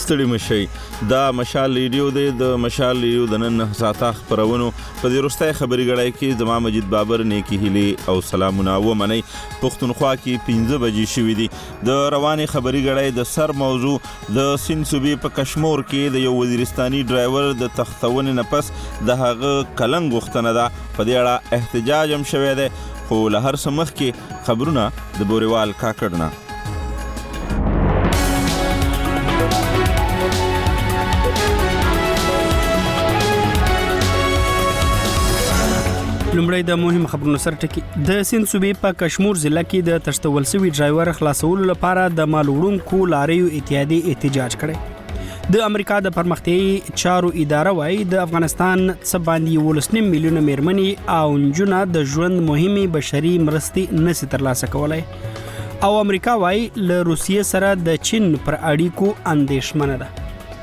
ستړي مشئ دا مشال ریډیو دی د مشال ریډیو د نن ساعته خپرونو په دې وروستۍ خبري غړی کې زما مجید بابر نیکی هیلې او سلامونه ومنئ. پښتونخوا کې 5 بجې شوي دي. د روانې خبري غړی د سر موضوع د سیند صوبې په کشمور کې د یو وزیرستاني ډرایور د تختونې نه پس د هغه کلنګ غوښتنه ده. په دې اړه احتجاج هم شوی دی، خو له هر څه مخکې خبرونه د بوریوال کاکړ نه. لومړی د مهم خبرونو سره ټکی. د سیند صوبې په کشمور ضلع کې د تشتول شوي ډرایور خلاصولو لپاره د مال وړونکو لاریو اتحادیې احتجاج کړی. د امریکا د پرمختیایي چارو اداره وايي د افغانستان څخه باندې 19 میلیونه میرمنې او نجونه د ژوند مهمه بشري مرستې نشي ترلاسه کولای. او امریکا وايي له روسیې سره د چین پر اړیکو اندېښمنه ده.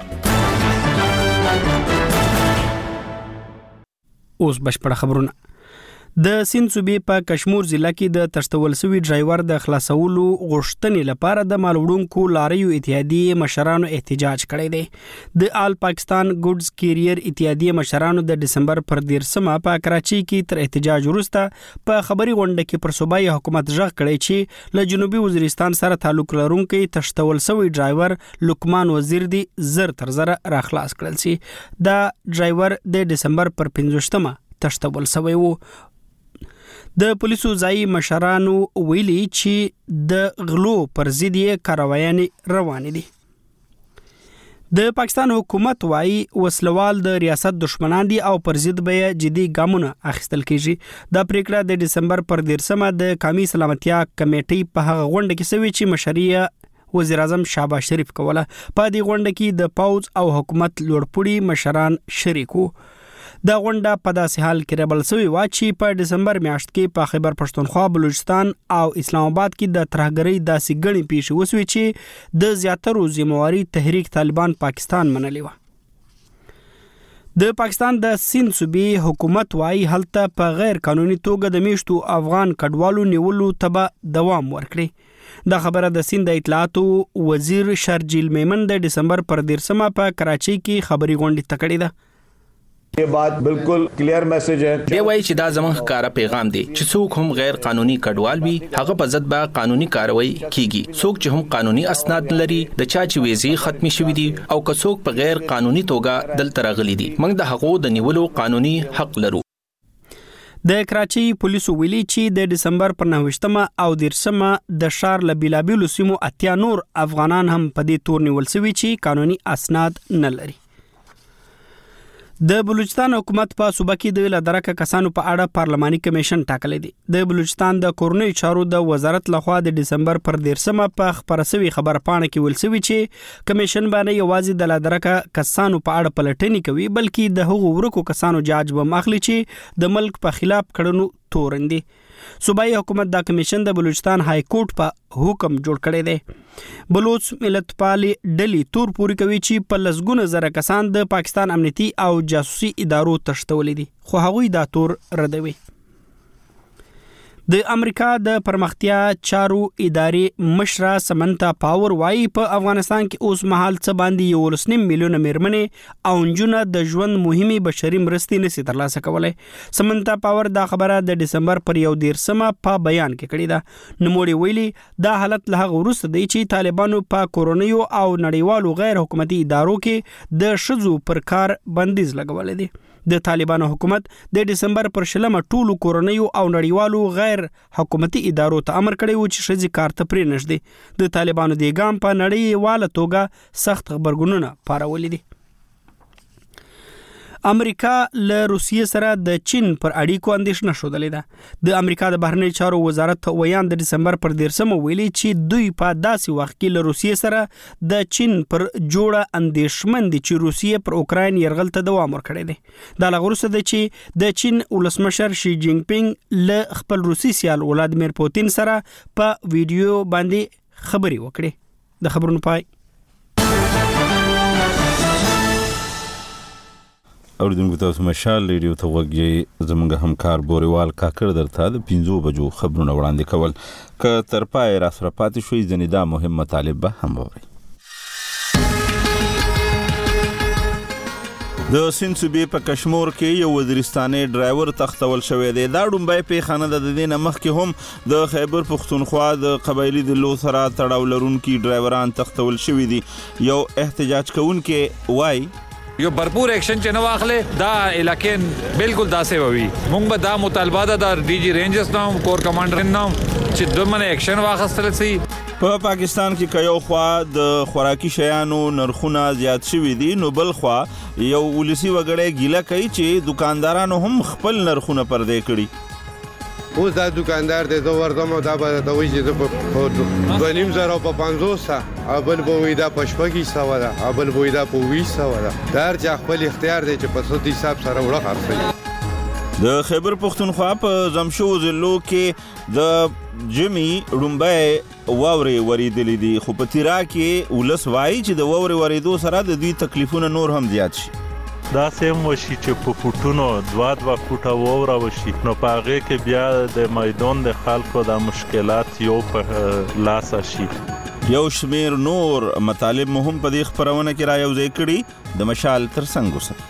اوس بشپړ خبرونه. د سیند صوبې په کشمور ضلع کې د تشتول شوي ډرایور د خلاصولو غوښتنې لپاره د مال وړونکو لاریو اتحادیې مشرانو احتجاج کړی دی. د آل پاکستان ګوډز کیریئر اتحادیې مشرانو د دسمبر پر 13 په کراچۍ کې تر احتجاج وروسته په خبري غونډه کې پر صوبایي حکومت ژغ کړی چې له جنوبي وزیرستان سره تعلق لرونکي تشتول شوي ډرایور لقمان وزیر دی زر تر زر راخلاص کړل شي. دا ډرایور د دسمبر پر 15 تشتول شوی وو. د پولیسو ځایي مشرانو ویلي چې د غلو پر ضد یې کاروایانې روانې دي. د پاکستان حکومت وايي وسلوال د ریاست دشمنان دي او پر ضد به جدي ګامونه اخیستل کیږي. دا پریکړه د دسمبر پر 13 د قومي سلامتیا کمیټې په هغه غونډه کې شوې چې مشري وزیر اعظم شهباز شریف کوله. په دې غونډه کې د پوز او حکومت لوړپوړي مشران شریک وو. دا غونډه په داسې حال کې ربل شوې وه چې په دسمبر میاشت کې په خیبر پښتونخوا، بلوچستان او اسلام آباد کې د ترهګرۍ داسې ګڼې پیښې وسوې چې د زیاترو ذمہواري تحریک طالبان پاکستان منلې وه. د پاکستان د سیند صوبې حکومت وايي هلته په غیر قانوني توګه د میشتو افغان کډوالو نیولو ته دوام ورکړي. دا خبره د سیند د اطلاعاتو وزیر شرجیل میمن د دسمبر پر 13 په کراچۍ کې خبري غونډه تکړه ده. یہ بات بالکل کلیئر میسج ہے. دی وایي چې دا زموږ ښکاره پیغام دی چې څوک هم غیر قانوني کډوال وي هغه په ضد به قانوني کاروایی کیږي. څوک چې هم قانوني اسناد لري د چا چې ویزې ختمي شوې دي او که څوک په غیر قانوني توګه دلته راغلي دي موږ د هغو د نیولو قانوني حق لرو. د کراچۍ پولیسو ویلي چې د دسمبر پر 9 او 13 د ښار له بیلابیلو سیمو 80 نور افغانان هم په دې تور نیول شوي چې قانوني اسناد نه لري. د بلوچستان حکومت په صوبه کې د لدرکه کسانو په اړه پارلماني کمیشن ټاکلی دی. د بلوچستان د کورنۍ چارو د وزارت لخوا د دسمبر پر 13 په خبره شوې خبر پاڼه کې ویل شوی چې کمیشن باندې یوازې د لدرکه کسانو په اړه پلټنې کوي بلکې د هغو ورکو کسانو جاج به مخلي چې د ملک په خلاف کړنو تورن دي. صوبایي حکومت دا کمیشن د بلوچستان های کورټ په حکم جوړ کړی دی. بلوچ ملت پالي ډلې تور پوري کوي چې په لسګونه زره کسان د پاکستان امنیتي او جاسوسي ادارو تشتولې دي خو هغوی دا تور ردوي. د امریکا د پرمختیا چارو ادارې مشره سمنتا پاور وايي په افغانستان کې اوس مهال څه باندې 19 میلیونه میرمنې او نجونه د ژوند مهمه بشري مرستې نشي ترلاسه کولای. سمنتا پاور دا خبره د دسمبر پر 13 په بیان کې کړې ده. نوموړي ویلي دا حالت له هغه وروسته دی چې طالبانو په کورونیو او نړیوالو غیر حکومتي ادارو کې د شذو پر کار بندیز لګولې دي. د طالبانو حکومت د دسمبر پر 20 ټولو کورونیو او نړیوالو غیر حکومتي ادارو ته امر کړی و چې ښځې کار ته پرې نږدې. د طالبانو د ګام په نړیواله توګه سخت خبرګونونه پارولي دي. امریکا له روسیې سره د چین پر اړیکو اندېښنه ښودلې ده. د امریکا د بهرنی چارو وزارت ویان د دسمبر پر 13 ویلي چې دوی په داسې وخت کې له روسیې سره د چین پر جوړه اندېښمن دي چې روسیې پر اوکراین یرغل ته دوام ورکړی دی. دا له وروسته دی چې د چین ولسمشر شي جینګ پینګ له خپل روسي سیال ولادیمیر پوتین سره په ویډیو باندې خبري وکړي. د خبرونو پای. اوریدونکو تاسو مشال ریډیو ته وګورئ. زموږ همکار بوریوال کاکړ درته د 5 بجو خبرونه وړاندې کول. که تر پای را سره پاتې شوي ځنې دا مهم مطالب به هم واورئ. د سند صوبې په کشمور کې یو وزیرستاني ډرایور تختول شوی دی. دا ډومبی پیښه نه ده. د دې نه مخکې هم د خیبر پښتونخوا د قبایلي دلو سره تړاو لرونکي ډرایوران تختول شوي دي. یو احتجاج کوونکی وایي یو برپور ایکشن چې نه واخلې دا علاقې بالکل داسې ووي. مونږ به دا مطالبه ده د ډي جی رینجرز نام کور کمانډر نام چې دومره ایکشن واخیستل شي. په پاکستان کې که یو خوا د خوراکي شیانو نرخونه زیات شوي دي نو بل خوا یو ولسي وګړی ګیله کوي چې دکاندارانو هم خپل نرخونه پردې کړي. اوس دا دکاندار دی زه ورځم او دا به ته وایي چې زه په 2,500 په 500 بل به وایي دا په 600 ده بل به وایي دا په 200 ده. دا هر چا خپل اختیار دی چې په څه حساب سره وړه خرڅوي. د خیبر پښتونخوا په زمشو ضلعو کې د جمی ډومبی واورې وریدلې دي خو په تیرا کې ولس وایي چې د واورې وریدو سره د دوی تکلیفونه نور هم زیات شي. دا سیم وشي چې په فوټونو 2 فوټه واوره وشي نو په هغې کې بیا د میدان د خلکو د مشکلات یو په لاس شي. یو شمیر نور مطالب مهم په دې خپرونه کې را یوځای کړي د مشال تر څنګ وسه.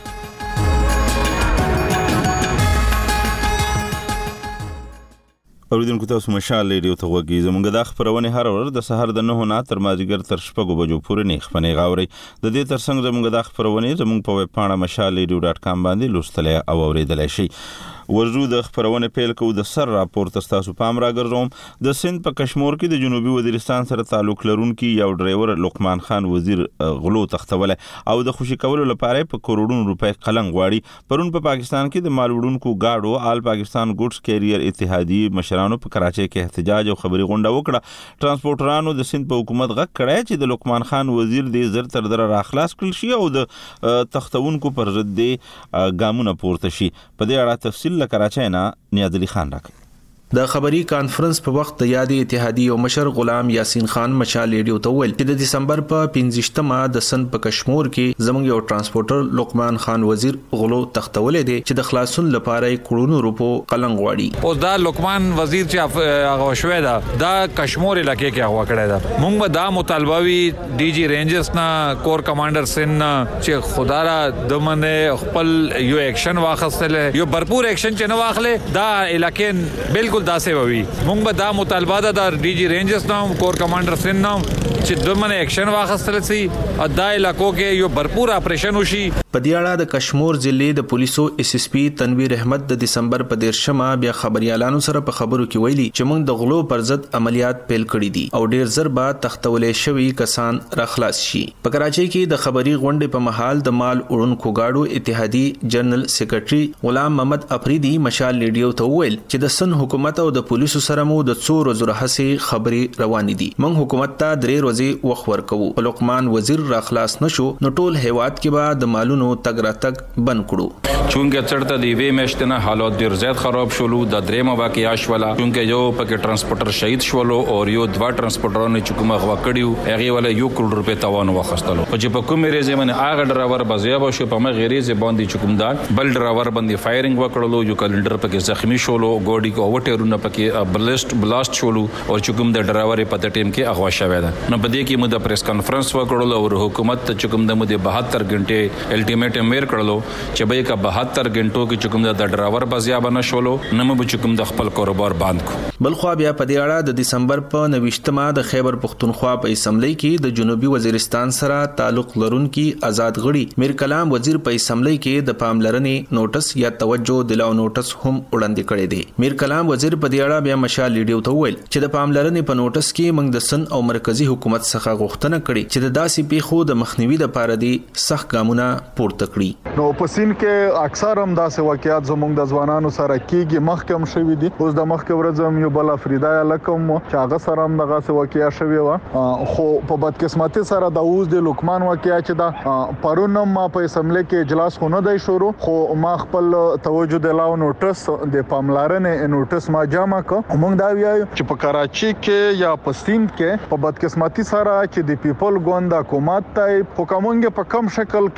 اوریدونکو تاسو مشال ریډیو ته غوږی. زموږ د خبرونه هر ورځ د سحر د 9 نه تر مازیګر تر 6 بجو پورې نه خپنې غاوري. د دې ترڅنګ زموږ د خبرونه زموږ په ویب پاڼه mashalradio.com باندې لوستلای او اوریدلای شي. ورزو د خبرونه پیل کو د سر راپورټ تاسو پام راګرځوم. د سند په کشمور کې د جنوبي وزیرستان سره تعلق لرونکي یو ډرایور لقمان خان وزیر غلو تختوله او د خوشی کولو لپاره په کروڑونو روپے قلم غواړي. پرون په پاکستان کې د مالوړونکو گاډو آل پاکستان ګوډز کیریئر اتحادیه مشرانو په کراچۍ کې احتجاج او خبري غونډه وکړه. ترانسپورټرانو د سند په حکومت غږ کړی چې د لقمان خان وزیر د زر تر در راخلاص کړل شي او د تختونکو پر ضد ګامونه پورته شي. په دې اړه تفصیل کراچۍ نه نیاز علي خان راکړي. د خبري کانفرنس په وخت د یادې اتحادیې او مشر غلام یاسین خان مشال ریډیو ته ویل چې د دسمبر په 15مه د سند په کشمور کې زموږ یو ترانسپورټر لقمان خان وزیر غلو تختولې دي چې د خلاصون لپاره کروڑونو روپو قلم غواړي. او دا لقمان وزیر چې هغه شوی دا کشمور علاقې کې هوا کړی دا. مونږ به دا مطالبه وی ډي جی رینجرز نه کور کمانډر سن چې خدا را د منه خپل یو ایکشن واخیستل یو برپور ایکشن چې نه واخلې دا علاقې بالکل داسې ووي. مونږ به دا مطالبه ده د ډي جی رینجرز نام کور کمانډر سن نام چې دومره ایکشن واخیستل شي او دا علاقو کې یو برپور اپریشن وشي. په دې اړه د کشمور ضلع د پولیسو اس اس پی تنویر احمد د دسمبر په 13مه بیا خبريالانو سره په خبرو کې ویلي چې موږ د غلو پر ضد عملیات پیل کړي دي او ډیر زر بعد تختولې شوی کسان را خلاص شي. په کراچۍ کې د خبري غونډې په محل د مال وړونکو گاډو اتحادی جنرال سیکریټري غلام محمد افریدي مشال ریډیو ته ویل چې د سن حکومت او د پولیسو سره مو د څو ورځې راهسي خبري روان دي. موږ حکومت ته 3 ورځې وخت ورکوو. لقمان وزیر را خلاص نشو نو ټول هیواد کې به د مالونو تګ راتګ بند کړو. چونکه چرته دی وی مشتنه حالات ډیر زیات خراب شولو. د درېمه واقعیا شولا چونکه یو پکې ترانسپورټر شهید شولو او یو 2 ترانسپورټرانو چې کومه غوا کړیو هغه ولا 1 کروڑ روپے تاوان واخستلو. او چې په کومه ریزه باندې هغه ډرایور بازیاب شو په مغه ریزه باندې چې کوم دا بل ډرایور باندې فایرینګ وکړلو یو کلندر پکې زخمی شولو ګوډي کو وټرونه پکې بلاست شولو او چې کوم د ډرایور په د ټیم کې اغوا شوی ده. نو په دې کې مو د پریس کانفرنس وکړلو او حکومت ته چې کوم د مو د 72 غنټه الټیمیټم ویر کړلو چې به کا 72 غنټو کې چې کوم د ډرایور بازیاب نه شولو نو مو چې کوم د خپل کاروبار باند کو. بل خو بیا په دې اړه د دسمبر په 29مه د خیبر پښتونخوا په اسمبلی کې د جنوبي وزیرستان سره تعلق لرونکي آزاد غړي میر کلام وزیر په اسمبلی کې د پاملرنې نوټس یا توجه دلاو نوټس هم وړاندې کړی دی. میر کلام وزیر په دې اړه بیا مشال ریډیو ته ویل چې د پاملرنې په نوټس کې موږ د سن او مرکزی حکومت څخه غوښتنه کړې چې د داسې پیښو د مخنیوي لپاره دي سخت ګامونه پورته کړي. نو په سین کې اکثر هم داسې واقعیات زموږ د ځوانانو سره کېږي محکم شوی دي. اوس د مخکې ورځم یو بل افریدای لکم چې هغه سره هم دغه واقعیا شوی و خو په بدقسمتي سره د اوس د لقمان واقعیا چې دا پرونم ما په اسمبلی کې اجلاس خو نه دی شروع خو ما خپل توجه دلاو نوټس د پاملرنې نوټس ما جمع کړ. موږ دا وایو چې په کراچۍ کې یا په سند کې په بدقسمتي سره چې د پیپل ګوند حکومت ته په کومنګ په کم شکل کې هم ګورو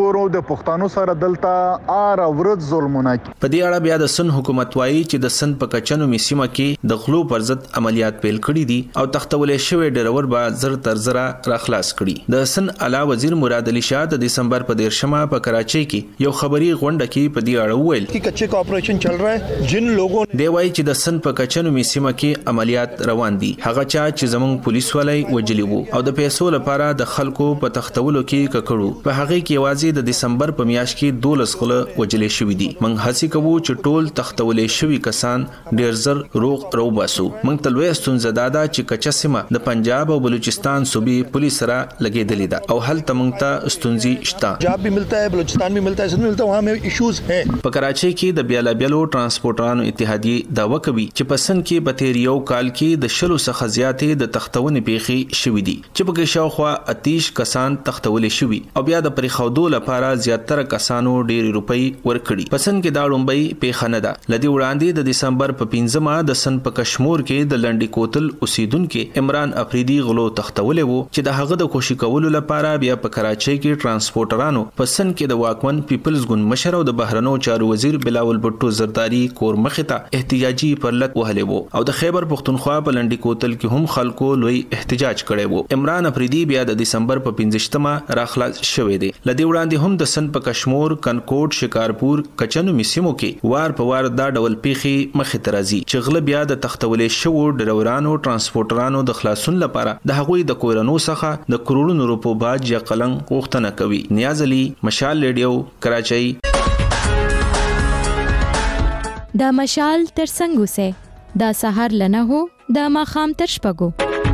ګورو د پښتنو سره دلته ار ورځ ظلمونه. په دې اړه بیا د سن حکومت وایي چې د سن په کچنو میسیمه کې د غلو پر ضد عملیات پیل کړي دي او تختولې شوی ډرور به زر تر زره راخلاص کړي. د سن اعلی وزیر مراد علي شاه د دسمبر په 13 په کراچۍ کې یو خبري غونډه کې په دې اړه وویل कि कच्चे का ऑपरेशन चल रहा है जिन लोगों دی وایي چې د سن په کچنو میسیمه کې عملیات روان دي. هغه چا چې زموږ پولیس ولای وجلی وو او د پیسو لپاره د خلکو په تختولو کې ککړو په هغه کې یوازې د دسمبر په میاشت کې 12 غله وجلې شوې دي. موږ هڅه کوو چې ټول تختولې شوي کسان ډیر زر روغ روباسو. موږ تلوي ستونزه دادا چې کچا سیمه د پنجاب او بلوچستان صوبې پولیس سره لګېدلې ده او هلته موږ ته ستونزې شته. पंजाब भी मिलता है, बलूचिस्तान भी मिलता है, सब मिलता है, वहाँ में इश्यूज हैं. په کراچۍ کې د بیلابیلو ترانسپورټرانو اتحادیه دعوه کوي چې په سن کې په تیر یو کال کې د شلو څخه زیاتې د تختونې پیښې شوې دي چې په کې شاوخوا 30 کسان تختولې شوي او بیا د پریخودو لپاره زیاتره کسانو ډېری روپۍ ورکړي. په سن کې دا لومبۍ پیښه نه ده. لدی وړاندې د دسمبر په 15 د سن په کشمور کې د لنډي کوتل اوسیدونکو عمران افریدي غلو تختولې وو چې د هغه د کوشش کولو لپاره بیا په کراچۍ کې ترانسپورټرانو په سن کې د واکمن پیپلز ګوند مشر او د بهرنو چارو وزیر بلاول بټو زرداری کور مخته احتجاجي پرلط وهلې وو او د خیبر پختونخوا په لنډي کوتل کې هم خلکو لوی احتجاج کړی وو. عمران افریدي بیا د دسمبر په 15 راخلاص شوې دي. لدی وړاندې هم د سن په کشمور کنکوټ شکارپور کچنو میسیمو کې وار په وار دا ډول پیښې مخې ته راځي چې غله بیا د تختولې شوو ډرورانو ترانسپورټرانو د خلاصون لپاره د هغوی د کورونو څخه د کروڑونو روپو باج یا قلنګ غوښتنه کوي. نیاز علي، مشال ریډیو، کراچۍ. دا مشال تر څنګه سه دا سحر لنه هو دا ماخام تر شپګو.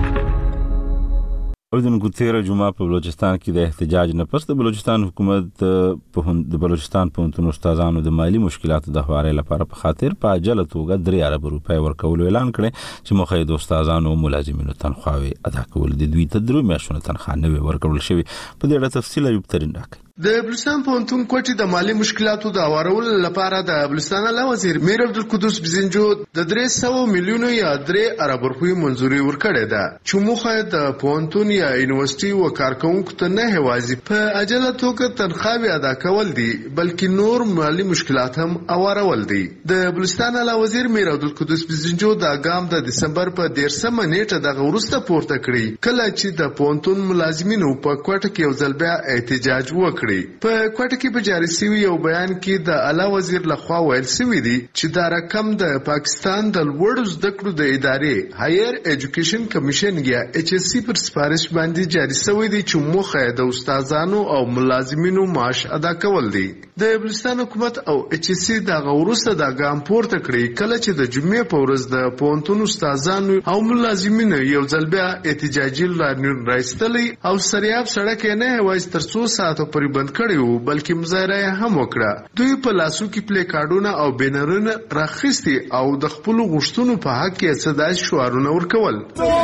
اوردن تیره جمعه په بلوچستان کې د احتجاج نه پس د بلوچستان حکومت د بلوچستان پوهنتون استادانو د مالی مشکلاتو د هواري لپاره په خاطر په عاجله توګه 3 ارب روپۍ ورکولو اعلان کړي چې مخې د استادانو او ملازمینو تنخواهي ادا کول دي. دوی ته 3 میاشتو تنخواه نه ورکول شوی. په دې اړه تفصیل ایوب ترين راکړي. د بلوچستان پوهنتون کوټې د مالی مشکلاتو د هوارولو لپاره د بلوچستان اعلی وزیر میر عبدالقدوس بزنجو د 300 میلیونو یا 3 ارب روپۍ منځوري ورکړې ده چې موخه د پوهنتون یا یونیورسيټي او کارکونکو ته نه هوازي په عاجله توګه تنخواه ادا کول دي بلکې نور مالی مشکلات هم هوارول دي. د بلوچستان اعلی وزیر میر عبدالقدوس بزنجو د اګام د دسمبر په 13 نیټه د غورسته پورته کړی کله چې د پوهنتون ملازمینو په کوټه کې یو ځل بیا احتجاج وکړ. په کوټه کې په جاری شوی یو بیان کې د اعلی وزیر لخوا ویل شوی دی چې دا رقم د پاکستان د لوړو زده کړو د ادارې هایر ایجوکیشن کمیشن یا HSC پر سپارښت باندې جاری شوی دی چې موخه د استادانو او ملازمینو معاش ادا کول دي. د بلوچستان حکومت او HSC د غورسته د ګام پورته کړی کله چې د جمعې په ورځ د پوهنتون استادانو او ملازمینو یو ځل بیا احتجاجي لارښوونې راوستلې او سریاب سړک نه وایي تر 2 ساعتو پورې بند کړیو بلکې مظاهره هم وکړه. دوی په لاسو کې پلی کارډونه او بینرونه راخستي او د خپل غوښتنو په حق کې صداي شعارونه ورکول.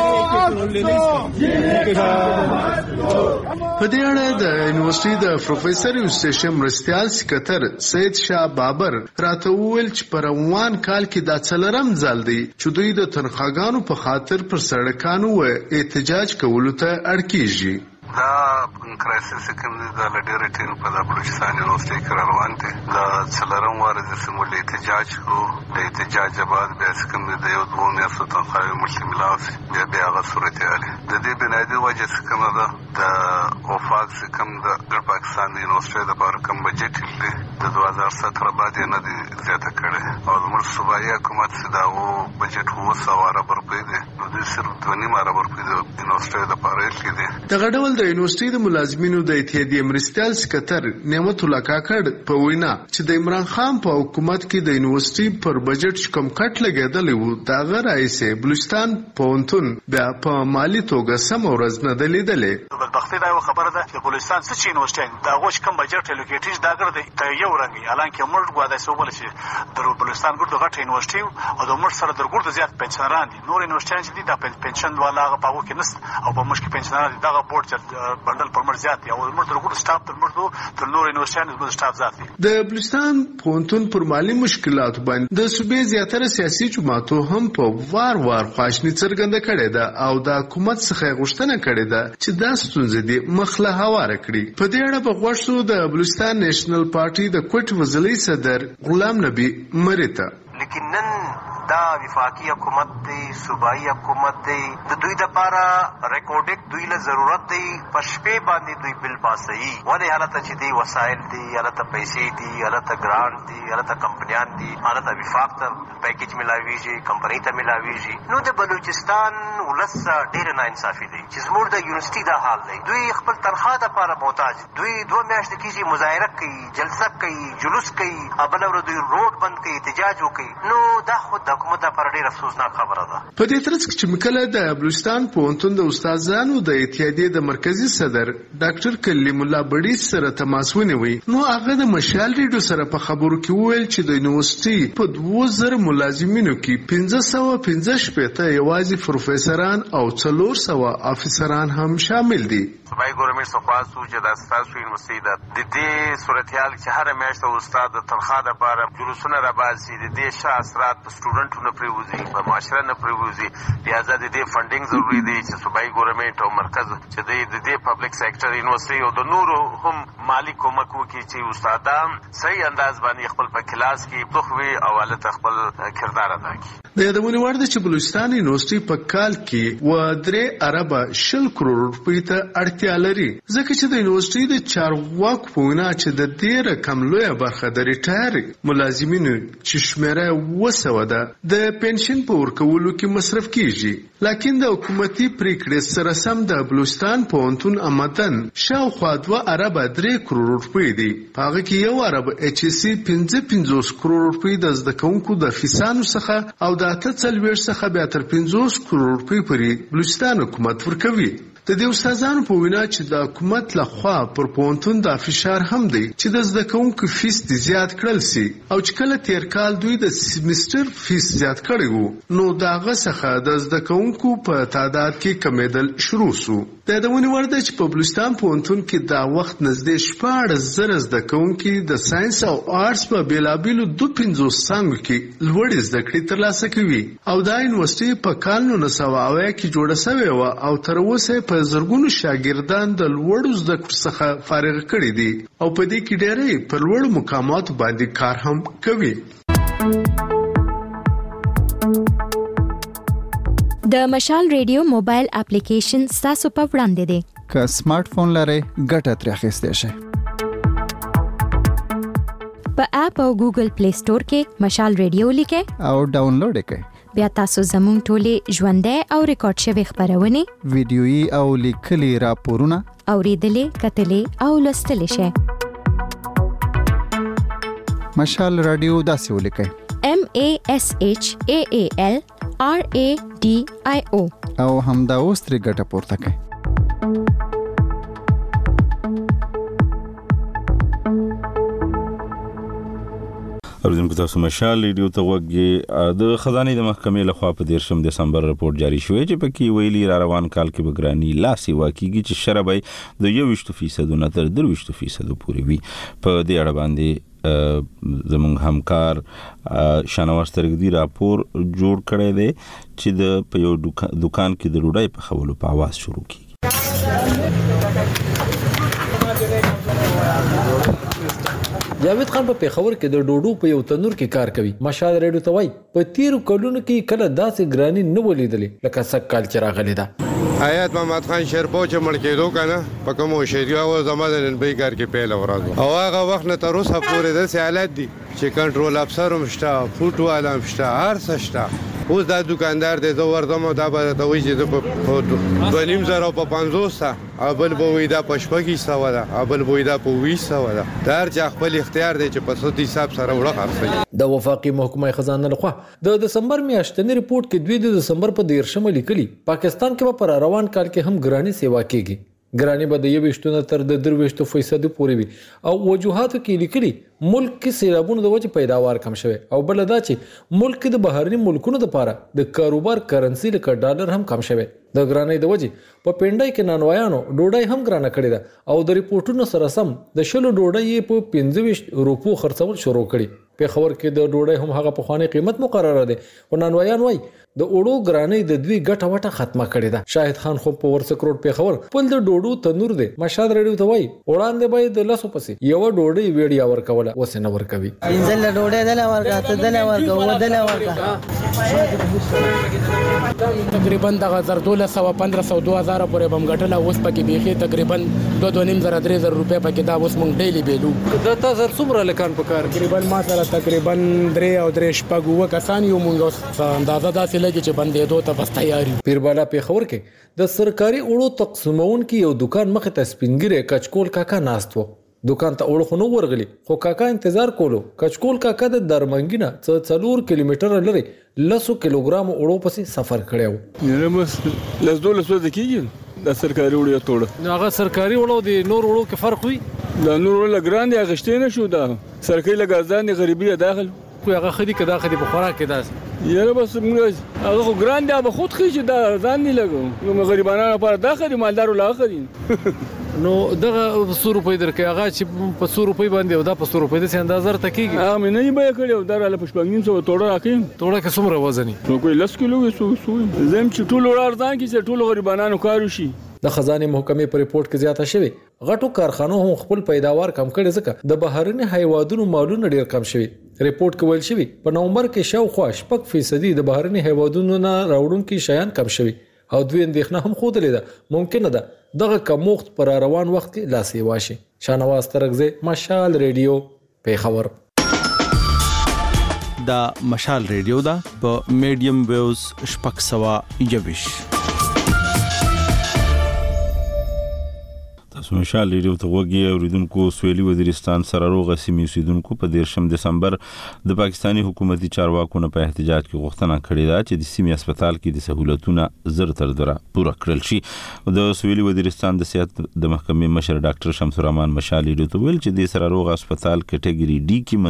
په دې اړه د یونیورسيټي د پروفیسور یوسف مرستيال سکتر سید شاه بابر راته وویل چې په روان کال کې دا څلرم ځل دی چې دوی د تنخواګانو په خاطر پر سړکانو احتجاج کولو ته اړ کیږي. دا کرایسس کوم د لډیر ټیم په د بلوچستان یونیورسيټي کې روان دي. دا څلورم وار د سمول احتجاج کو د احتجاج بعد بیا کوم د یو 2 میاشتو تنخواه مشتملاس بیا هغه صورتحال د دې بنیادی وجه څخه ده د اوفاق کوم د پاکستان یونیورسيټي د بار کوم بجټ دی د 2017 بعد نه دی زیاته کړي او د ملک صوبایي حکومت دا و بجټ هو 100 ارب روپۍ دی نو د صرف 2.5 ارب روپۍ د یونیورسيټي د پاره کې دی. دغه ډول د یونیورسيټي د ملازمینو د اتحادیې مرستيال سکتر نعمت الله کاکړ په وینا چې د عمران خان په حکومت کې د یونیورسيټي پر بجټ کم کټ لګیدلی وو دا غیر ایسه بلوچستان پوهنتون بیا په مالی توګه سم ورځ نه دلیدلې. بدبختي دا خبره ده چې بلوچستان څه یونیورسيټي دا غوښ کم بجټ الوکیټیج دا ګرځي ته یو رنګي الانکه موږ غواړو چې وبل شي د بلوچستان ګرځي غټ یونیورسيټي او د موږ سره د ګرځي زیات پنځران دي نور یونیورسيټي چې چې پنشن والا هغه پاو کې نست او په مشکل پنشنر دغه بورډ چې بندل پر مر زیات دی او موږ تر ګور سټاف تر موږ تر نور یونیورسيټي موږ سټاف زیات دي. د بلوچستان پونتون پر مالی مشکلات باندې د صوبې زیاتره سیاسي جماعتو هم په وار خواشنی څرګنده کړې ده او د حکومت څخه غوښتنه کړې ده چې دا ستونزې دې مخله هواره کړي. په دې اړه په غوښتو د بلوچستان نېشنل پارټي د کوټ وزلي صدر غلام نبی مریته لیکن نن دا وفاقی حکومت دی صوبائی حکومت دی د دوی د پاره ریکارډک دوی له ضرورت دی پښپې باندې دوی بل پاسي ولې حالت چې دی وسایل دی حالت پیسې دی حالت ګرانټ دی حالت کمپنیان دی حالت وفاق ته پیکیج ملاویږي کمپنی ته ملاویږي نو د بلوچستان ولس ډیر نه انصافي دی چې زموږ د یونیورسيټي دا حال دی دوی خپل تنخواه د پاره محتاج دوی 2 میاشتې کېږي مظاهره کوي جلسه کوي جلوس کوي ابلور دوی روډ بند کوي احتجاج وکړي نو دا خود حکومت لپاره ډیر افسوسناک خبره ده. په دې ترڅ کې چې مکله د بلوچستان پوهنتون د استادانو د اتحادیې د مرکزی صدر ډاکټر کلیم الله بډی سره تماس ونیوي نو هغه د مشال ریډیو سره په خبرو کې وویل چې د یونیورسيټي په 2000 ملازمینو کې 1515 یوازې پروفیسوران او 400 افسران هم شامل دي. صوبایي ګورنمنت څخه سو چې د اساسو یونیورسيټي د دې صورتحال چې هر میاشت استاد د تنخواه لپاره جلوسونه را باسي د دې ښه اثرات په سټوډنټونو پریوزي په معاشره نه پریوزي لہذا د دې فنډینګ ضروري دی چې صوبایي ګورنمنت او مرکز چې د دې پبلک سېکټر یونیورسيټي او د نورو هم مالی کومک وکړي چې استادان صحیح انداز باندې خپل په کلاس کې بخوي او حالت خپل کردار ادا کړي. د یادونه وړ ده چې بلوچستان یونیورسيټي په کال کې و 3 اربه 10 کروڑ روپۍ ته اړتیا لري ځکه چې د یونیورسيټي د چارواکو په وینا چې د دې رقم لویه برخه د ریټایر ملازمینو چې شمیره 200 ده د پنشن په ورکولو کې مصرف کیږي لکه د حکومتي پریکړې سره سم د بلوچستان پوهنتون آمدن شاوخوا 2 اربه 3 کروڑ روپۍ دي په هغه کې 1 اربه ایچ اس سی 55 کروڑ روپۍ د زده کوونکو د فیسانو څخه او د 48 څخه بیا تر 50 کروڑ روپۍ پورې بلوچستان حکومت ورکوي. د دې استادانو په وینا چې د حکومت لخوا پر پوهنتون د فشار هم دی چې د زده کوونکو فیس زیات کړل سي او چې کله تیر کال دوی د سیمستر فیس زیات کړی وو نو داغه څخه د زده کوونکو په تعداد کې کمیدل شروع شو. د دونه ورده چې په بلوچستان پوهنتون کې دا وخت نږدې 14,000 زده کوونکي د ساينس او آرټس په بیلابیلو 250 څانګو کې لوړ زده کړې ترلاسه کوي او دا یونیورسيټي په کال 1990 کې جوړه شوې و او تر اوسه په زرګونو شاګردان د لوړو زده کړو څخه فارغ کړي دي او په دې کې ډېرې پر لوړو مقاماتو باندې کار هم کوي. د مشال ریډیو موبایل اپلیکیشن تاسو په وړاندې دی. که سمارټ فون لرئ ګټه ترې اخیستی شئ. په اپ او ګوګل پلی سٹور کې مشال ریډیو لیکئ او ډاونلوډ یې کړئ. بیا تاسو زموږ ټولې ژوندۍ او ریکارډ شوي خبرونه ویډیويي او لیکلي راپورونه اوریدلې کتلې او لوستلې شئ. مشال رادیو داسې ولیکئ MASHAAL RADIO او همدا اوس ترې ګټه پورته کړئ. اوریدونکو تاسو مشال ریډیو ته وګورئ. د خزانه د محکمې لخوا په 13 دسمبر رپورت جاری شوی چې پکې ویلي را روان کال کې بګرانی لاسي واقعي چې شربای د 21% نه تر 23% پورې وي. په دې اړه باندې زمونږ همکار شانواز ترګدي راپور جوړ کړی دی چې د په یو دکان کې د ډوډۍ په خولو په आवाज شروع کیږي. جاوید خان په پیښور کې د ډوډو په یو تنور کې کار کوي. مشال ریډیو ته وای په 13 کلونو کې کله داسې ګرانی نه ولیدلې لکه څنګه کال چې راغلی دا. آیات محمد خان شیرپو چې مړ کېدو کنه په کومو شریعه او زماده نن به کار کې پیل ورځو او هغه وخت نه تر اوسه پورې د حالت دي چې کنټرول افسر هم شته فوټو عالم شته هر څه شته. اوس دا دکاندار دی زه ورځم دا به ته وایي چې په 2,500 په 500 ابل به وي دا په 600 ده ابل به وي دا په 200 ده. دا هر چا خپل اختیار دی چې په صد حساب سره وړه خرڅوي. د وفاقي محکمه خزانه لخوا د دسمبر میاشتنی ریپورت کې 2 د دسمبر په 13 لیکلي پاکستان کې په روان کال کې هم ګرانی سیوا کیږي. ګرانی به د 20 تر د 23% پورې وي او وجوهاتو کې لیکلي ملک کې سیلابونو د وجې پیداوار کم شوی او بل دا چې ملک کې د بهرني ملکونو لپاره د کاروبار کرنسي لکه ډالر هم کم شوی د ګرانی د وجې په پینډای کې نانوایانو ډوډۍ هم ګرانه کړې ده او د ریپورتونو سره سم د شلو ډوډۍ په 25 روپو خرڅول شروع کړي په خبر کې د ډوډۍ هم هغه په خواني قیمت مقرره ده او نانوایان وای د اوړو ګرانی د دوی ګټه وټه ختمه کړې ده شاهد خان خو په ورڅ کروڑ په خبر پل د ډوډو تنور ده مشاد رډیو ته وای وړاندې باید د لاسو پسې یو ډوډۍ ویډیا ورکوله وسنه ورکوي انزل ډوډۍ دله ورکاته دله ورکو ودله ورکا تقریبا د 1200 2000 پورې بم غټله اوس پکې بيخي تقریبا 2.5 روپے پکې دا اوس مونږ ډیلی بیلو د تاسو څومره لکان په کار تقریبا ما سره تقریبا 3 او 3 شپږ کسان یو مونږ اندازه داسې لګي چې بندې ته بس تیاری پیربالا په خبر کې د سرکاري اوړو تقسیمون کې یو دکان مخ ته سپینګره کچکول کاکا ناستو دکان ته اوړو خو نو ورغلی خو کاکا انتظار کولو کچکول کاکا د درمنګینه 4 کیلومتر لري 100 کیلوګرام اوړو پسې سفر کړو نه بس لز دول سو دکیږي د سرکاري اوړو توړه هغه سرکاري اوړو د نور اوړو کې فرق وي د نور اوړو لګران دي غشته نه شو دا سرکاري لګازان غریبي داخل خو هغه خدي کدا خدي په خوراک کې داس یاره بس موږ هغه خو ګران دی به خود خېږي دا ځان نه لګو نو غریبانو لپاره دا خري مالدارو لا خري نو دغه 100 روپۍ درکې هغه چې په 100 روپۍ باندې او دا په 100 روپۍ د اندازه تکیږي هغه مې نه به کړو دا له پښپنګین سو توړه راکې توړه کې څومره وزني نو کوئی 10 کیلو سو زم چې ټول ورځان کې چې ټول غریبانو کارو شي د خزانه محکمې په ریپورت کې زیاته شوی غټو کارخانو هم خپل پیداوار کم کړي ځکه د بهرني هیوادونو مالونه ډیر کم شوی ریپورت کې ویل شوی په نومبر کې شاوخوا 8% د بهرني هیوادونو نه راوړونکو شیان کم شوی او دوی اندېښنه هم خوده لیده ممکنه ده دغه کموخت پر روان وخت کې لاسي واشي شانواز ترغزه مشال ریډیو په خبر دا مشال ریډیو دا په میډیم ویوز شپږ سوا یوش مشال ریډیو ته وګورئ اوریدونکو سویلي وزیرستان سره روغه سیمې اوسیدونکو په 13 دسمبر د پاکستاني حکومتي چارواکو نه په احتجاج کې غوښتنه کړې ده چې د سیمې هسپتال کې د سہولتونو زر تر زره پوره کړل شي د سویلي وزیرستان د صحت د محکمې مشر ډاکټر شمس الرحمن مشال ریډیو ته ویل چې د سره روغه هسپتال کټګوري ډي کې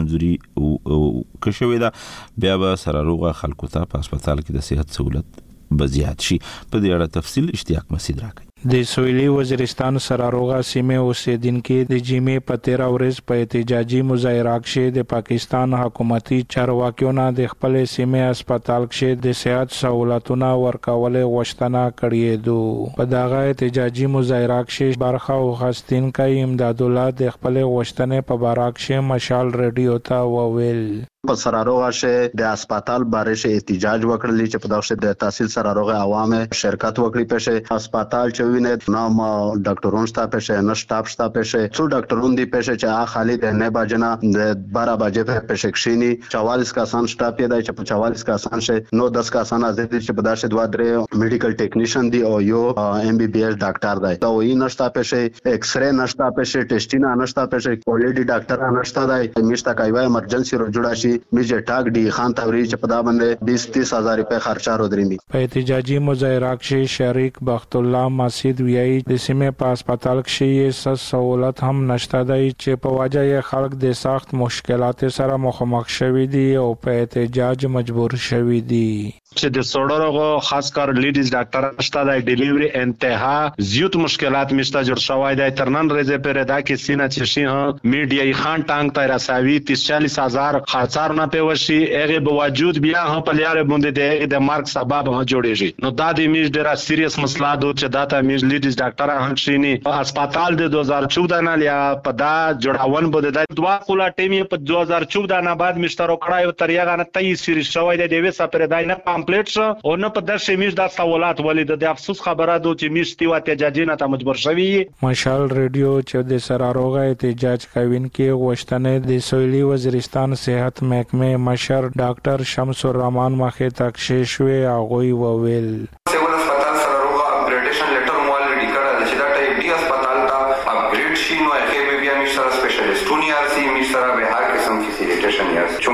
منځوري کښوي ده بیا به سره روغه خلکو ته په هسپتال کې د صحت سہولت بزیات شي په دې اړه تفصیل اشتیاق مسعود راکړي د سویلي وزیرستان سراروغا سیمه اوسیدونکو د جمعې په 13 ورځ په احتجاجي مظاهره کې د پاکستان حکومتي چارواکیو نه د خپل سیمه هسپتال کې د صحت سہولتونو ورکول غوښتنه کړې ده په دغه احتجاجي مظاهره کې برخه واخیستونکو امداد الله د خپل غوښتنې په اړه کې مشال ریډیو ته وویل په سراروغه شه د هسپتال بارش احتجاج وکړل چې په دغه د تحصیل سراروغه عوامه شرکت وکړي پېشه هسپتال چوینه نام ډاکټرون ستا پېشه نه سټاف ستا پېشه څو ډاکټرون دی پېشه چې خالد نه باجنا د 12 بجې په پېشه کښینی 44 کسان سټاف یې دی چې په 44 کسان شه نو 10 کسان ازدي چې په داسې دوه درې میډیکل ټیکنیشن دی او یو ام بي بي اس ډاکټر دی دا وی نشتا پېشه ایکس رے نشتا پېشه ټیسټینا نشتا پېشه کولیډي ډاکټر نشتا دی میشتا کایوه ایمرجنسي رو جوړا شي میجه ټاک دی خان توري چې په دا باندې 20-30,000 روپے خرچا ودرېمي په احتجاجي مظاهره کې شریک بخت الله مسجد ویای د سیمه په هسپتال کې سہولت هم نشته دی چې په وجه خلک د سخت مشکلات سره مخامخ شوي دي او په احتجاج مجبور شوي دي چې د سوړورغو خاص کار لیډیز ډاکټر نشته دی ډیلیوري انتها زیات مشکلات مشته جوړ شوی دی ترنن رزه پر دا کې سینه چې شي میډیا خان ټانګ ته رساوي 30-40 هزار خرڅار نه پوشي هغه باوجود بیا هم په لاره باندې د مارک سبب هم جوړیږي نو دا د میج ډیره سیریس مسله ده چې دا ته میج لیډیز ډاکټر هم شيني هسپتال د 2014 نه لیا په دا جوړاون بده د دوا کولا ټیمې په 2014 نه بعد مشترو کړایو تریغه نه تای سری شوی دی د وسه پر دای نه کمپلیټ شو او نه په داسې میج د سوالات ولید د افسوس خبره ده چې میج تیوا احتجاجي نه ته مجبور شوی مشال ریډیو چې د سراروغه احتجاج کوونکو غوښتنې د سویلي وزیرستان صحت محکمه مشر ډاکټر شمس الرحمن مخه تکشیش وی اغوی وویل سیول هسپتال سراروغه اپګریډیشن لیټر مو الریډي کړه چې دا ټایپ ډي هسپتال ته اپګریډ شي نو هغه به بیا مشر سپیشلیسټونی ارسي مشر به هر قسم فیسیلیټیشن یا چون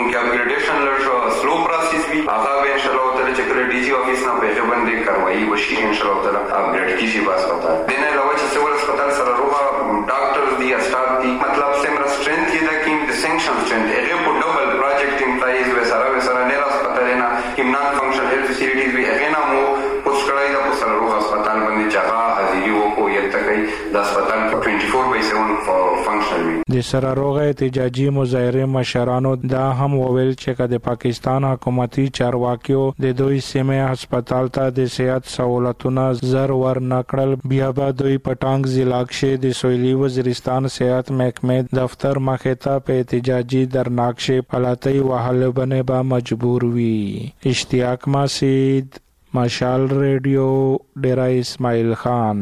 کې اپګریډیشن لږ سلو پروسس وي هغه به ان شاء الله تعالی چې کله ډي جی افیس نه په باندې کاروایی وشي ان شاء الله تعالی اپګریډ کیږي په هسپتال دنه علاوه چې سیول هسپتال سره روغه ډاکټرز دي استاد دي مطلب سمره سټرنث کې دا کې د سنکشن سټرنث هغه په ډبل پروجیکټ امپلایز وسره نه هسپتال نه کې نان فنکشن هیلث فیسیلیټیز وی هغه نه مو پوسټکړای دا په سره روغه هسپتال باندې چاغه حاضری وکړو یته کوي د هسپتال 24/7 فنکشن وي د سره روغه احتجاجي مظاهره مشرانو دا هم وویل چې د پاکستان حکومتي چارواکیو د دوی سیمه هسپتال ته د صحت سہولتونه زر ور نکړل بیا به دوی پټانګ ضلع کې د سویلي وزیرستان صحت محکمې دفتر مخې ته په احتجاجي درناکشه پلاتۍ وهل بنه به مجبور وي. اشتیاق مسعود مشال ریډیو ډیرا اسماعیل خان.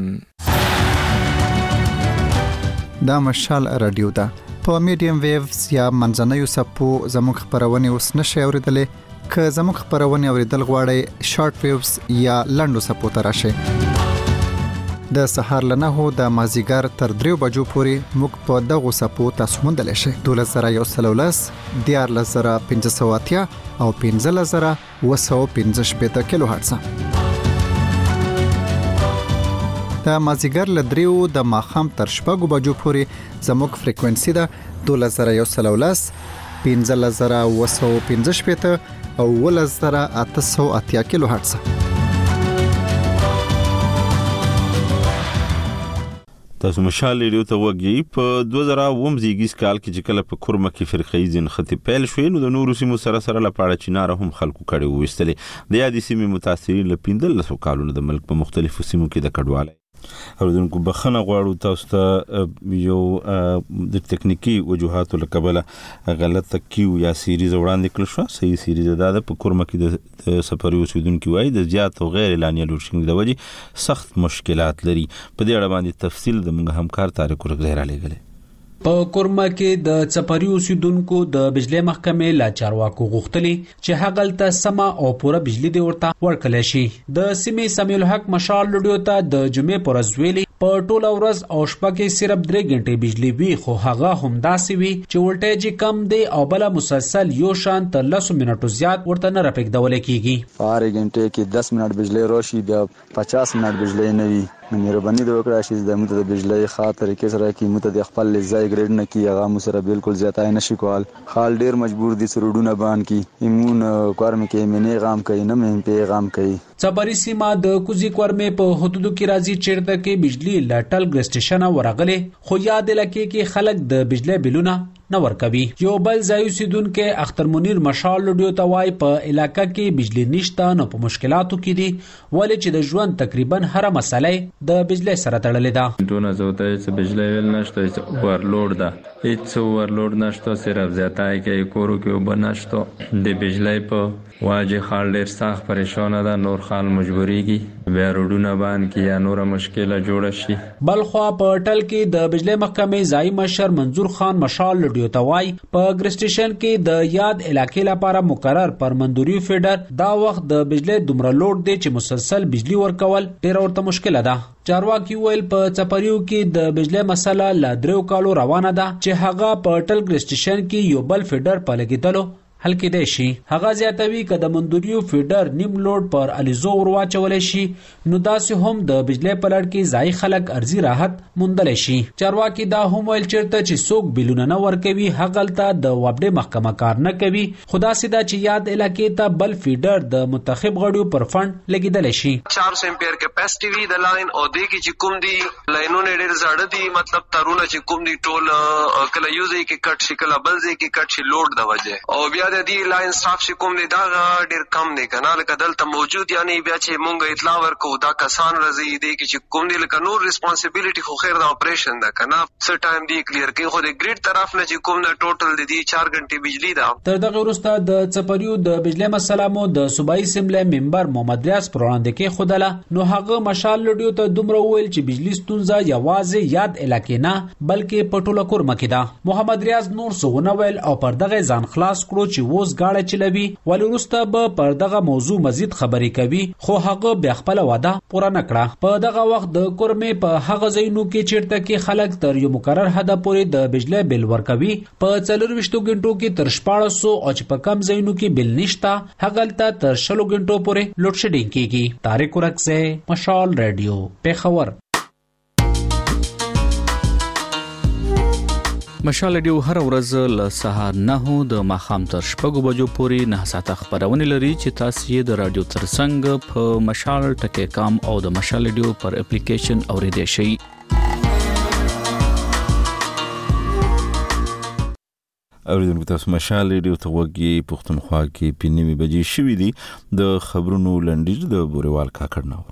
دا مشال رادیو ده په میډیم ویوز یا منځنیو سپو زموږ خبرونه اوس نشي اوریدلې که زموږ خبرونه اوریدل غواړئ شارټ ویوز یا لنډو سپو ته راشئ. د سهار له 9 د مازیګر تر 3 بجو پورې موږ په دغو سپو تاسو موندلی شئ. 12113 14580 او 15215 کیلو هرتز. د مازیګر له 3 د ماښام تر 6 بجو پورې زموږ فریکوئنسي ده 12113 15215 او 11880 کیلو هرتز. تاسو مشال ریډیو ته وګورئ. په 2019 کال کې چې کله په کورمه کې فرقې ځنختی پیل شوې نو د نورو سیمو سره لپاره چینار هم خلکو کړي وستلې د یادې سیمې متاثرین له 15 کالونو د ملک په مختلفو سیمو کې د کډواله اوردونکو بخنه غواړو تاسو ته یو د ټکنیکی وجوهاتو لکبله غلطه کیو یا سیریز وړاندې کړل شو. صحیح سیریز دا په کورمه کې د سفري اوسیدونکو وای د زیات او غیر اعلاني لوډشینګ د وجې سخت مشکلات لري. په دې اړه باندې تفصیل د موږ همکار طارق ورغزی را لګلې. په کورما کې د چپری اوسیدونکو د بجلی محکمې لا چارواکو غوښتلي چې هغلته سما او پوره بجلی دی ورته ورکړل شي. د سیمې سمیع الحق مشال لډیو ته د جمعې پر ورځ ویلي په ټوله ورځ او شپه کې صرف 3 غنټې بجلی وی خو هغه هم داسې وی چې ولټیج کم دی او بل مسلسل یو شان تر 10 منټو زیات ورته نه راپېږدول کیږي. هر غنټې کې 10 منټ بجلی راشي بیا 50 منټ بجلی نه وي. مهرباني وکړئ چې د موږ د بجلی ښه طریقې سره کې موږ د خپل ځای ګریډ نه کی هغه مو سره بالکل زیاتای نشي کول. حال ډیر مجبور دي سرودونه باندې کی ایمون کارم کې منی غام کوي نه مې پیغام کوي. چپری سیمه د کوزي کورمې په حدودو کې راځي چیرته کې بجلی لاټل ګر سټیشن ورغله خو یاد لکه کې خلک د بجلی بلونه نه ورکوي. یو بل ځای اوسیدونکو اختر منیر مشال لډیو ته وای په علاقې کې بجلی نشته نو په مشکلاتو کې دي ولې چې د ژوند تقریبا هر مسله د بجلی سره تړلې ده. دونه زوته چې بجلی ویل نشته چې اورلوډ ده هیڅ اورلوډ نشته صرف زیاتای کې کورو کې وبنشته د بجلی په واجه خال ډیر سخت پریشان ده نور خال مجبوریږي بیا روډونه باندې کې یا نور مشکله جوړ شي. بلخوا په ټل کې د بجلی محکمې ځای مشر منظور خان مشال لډیو ته وای په ګر سټیشن کې د یاد علاقې لپاره مقرر پرمندوري فیډر دا وخت د بجلی دومره لوډ دی چې مسلسل بجلی ورکول ډیر ورته مشکله ده. چارواکي ویل په چپریو کې د بجلی مسله لا 3 کالو روانه ده چې هغه په ټل ګر سټیشن کې یو بل فیډر په لګیدلو حل کېدای شي. هغه زیاتوي که د مندوریو فیډر نیم لوډ پر الیزو ورواچول شي نو داسې هم د بجلی په لړ کې ځای خلک ارزي راحت موندلی شي. چارواکي دا هم ویل چیرته چې څوک بلونه نه ورکوي هغلته د وابډې محکمه کار نه کوي خو داسې ده چې یاد علاقې ته بل فیډر د منتخب غړیو پر فند لګیدلی شي. 400 امپیر کیپاسټي وی د لاین او د کې چې کوم دي لاینونه ډېر زړه دي مطلب تارونه چې کوم دي ټول کله یوزي کې کټ شي کله بل ځای کې کټ شي لوډ د وجه او بیا د دې لاین سټاف چې کوم دی دا ډیر کم دی کنه لکه دلته موجود یعنی بیا چې مونږ اطلاع ورکو دا کسان راځي دی چې کوم دی لکه نور ریسپانسیبিলিټي خو خیر د اپریشن ده کنه څه ټایم دی کلیر کوي خو د ګریډ طرف نه چې کوم د ټوټل دی 4 غنټې بجلی ده. تر دغه وروسته د چپریو د بجلی مسله مو د صوبایي اسمبلی ممبر محمد ریاض پر وړاندې کې خودله نو هغه مشال لډیو ته دومره ویل چې بجلی ستونزه یوازې یاد علاقې نه بلکې پټوله کورمه کې ده. محمد ریاض نور څه ونه ویل او پر دغه ځان خلاص کړو چې اوس گاډه چلوي ولې وروسته به پر دغه موضوع مزید خبرې کوي خو هغه بیا خپل وعده پوره نه کړه. په دغه وخت د کورمې په هغه ځایونو کې چیرته کې خلک تر یو مقرر حد پورې د بجلی بل ورکوي په 24 غنټو کې تر 1400 او چې په کم ځایونو کې بل نشتا هغلته تر 20 غنټو پورې لوډ شیډینګ کیږي. طارق ورکسه، مشال رادیو، پیښور. مشال رادیو هر ورځ له سهار 9 د ماښام تر 6 بجو پورې 9 ساعته خبرونه لري چې تاسو یې د رادیو ترڅنګ په مشال ټکی کام او د مشال رادیو پر اپلیکیشن اوریدئ شئ. اوریدونکو تاسو مشال رادیو ته وګورئ. پښتونخوا کې په 9 بجې شوې دي. د خبرونو لنډیز د بوريوال کاکړ ناور.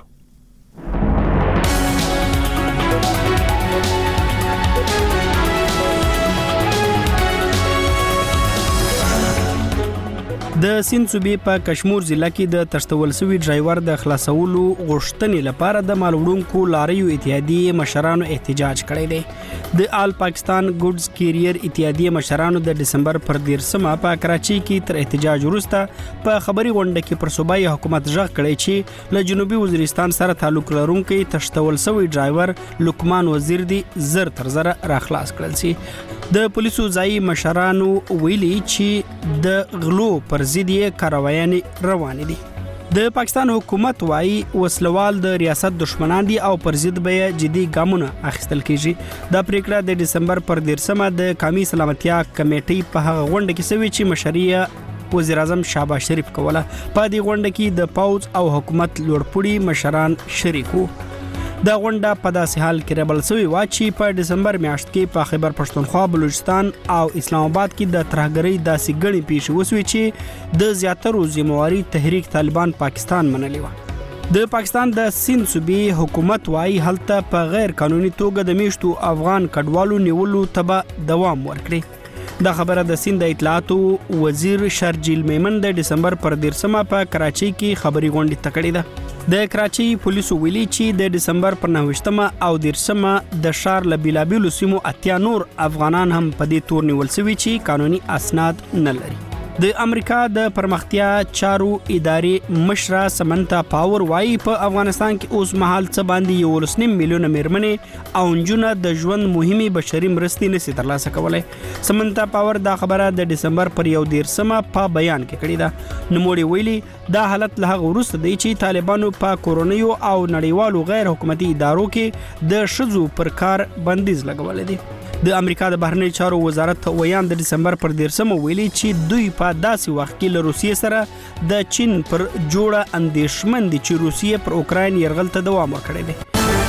د سیند صوبې په کشمیر ضلع کې د تشتول سوي ډرایور د خلاصولو غوښتنې لپاره د مالوړونکو لاریو اتحادیې مشرانو احتجاج کړی دی. د آل پاکستان ګوډز کیریئر اتحادیې مشرانو د دسمبر پر 13 په کراچۍ کې تر احتجاج وروسته په خبري غونډه کې پر صوبایي حکومت ژغ کړی چې له جنوبي وزیرستان سره تعلق لرونکي تشتول سوي ډرایور لقمان وزیر دی زر تر زر راخلاص کړل شي. د پولیسو ځای مشرانو ویلي چې د غلو پر ضد یې کاروایانې روانې دي. د پاکستان حکومت وايي وسلوال د ریاست دشمنان دي او پر ضد به جدي ګامونه اخیستل کیږي. دا پریکړه د دسمبر پر 13 د قومي سلامتیا کمیټې په هغه غونډه کې شوې چې مشري وزیر اعظم شهباز شریف کوله. په دې غونډه کې د پوز او حکومت لوړپوړي مشران شریک وو. دا غونډه په داسې حال کې ربل شوې و چې په دسمبر میاشت کې په خیبر پښتونخوا، بلوچستان او اسلام آباد کې د ترهګرۍ داسې ګڼې پیښې وسوې چې د زیاترو ذمہواري تحریک طالبان پاکستان منلې و. د پاکستان د سیند صوبې حکومت وايي هلته په غیر قانوني توګه د میشتو افغان کډوالو نیولو ته دوام ورکړي. دا خبره د سیند اطلاعاتو وزیر شرجیل میمن د دسمبر پر 13 په کراچۍ کې خبري غونډه تکړه ده. د کراچۍ پولیسو ویلي چې د دسمبر پر 9 او 13 د شهر له بیلابیلو سیمو 80 نور افغانان هم په دې تور نیول شوي چې قانوني اسناد نه لري. د امریکا د پرمختیا چارو ادارې مشره سمنتا پاور وايي په افغانستان کې اوس مهال څه باندې 1.5 میلیونه میرمنې او نجونه د ژوند مهمه بشري مرستې نشي ترلاسه کولای. سمنتا پاور دا خبره د دسمبر پر 13 په بیان کې کړې ده. نوموړي ویلي دا حالت له هغه وروسته دی چې طالبانو په کورونیو او نړیوالو غیر حکومتي ادارو کې د شذو پر کار بندیز لګولې دي. د امریکا د بهرنی چارو وزارت ویان د دسمبر پر 13 ویلي چې دوی په داسې وخت کې له روسیې سره د چین پر جوړه اندېښمن دي چې روسیې پر اوکراین یرغل ته دوام ورکړی دی.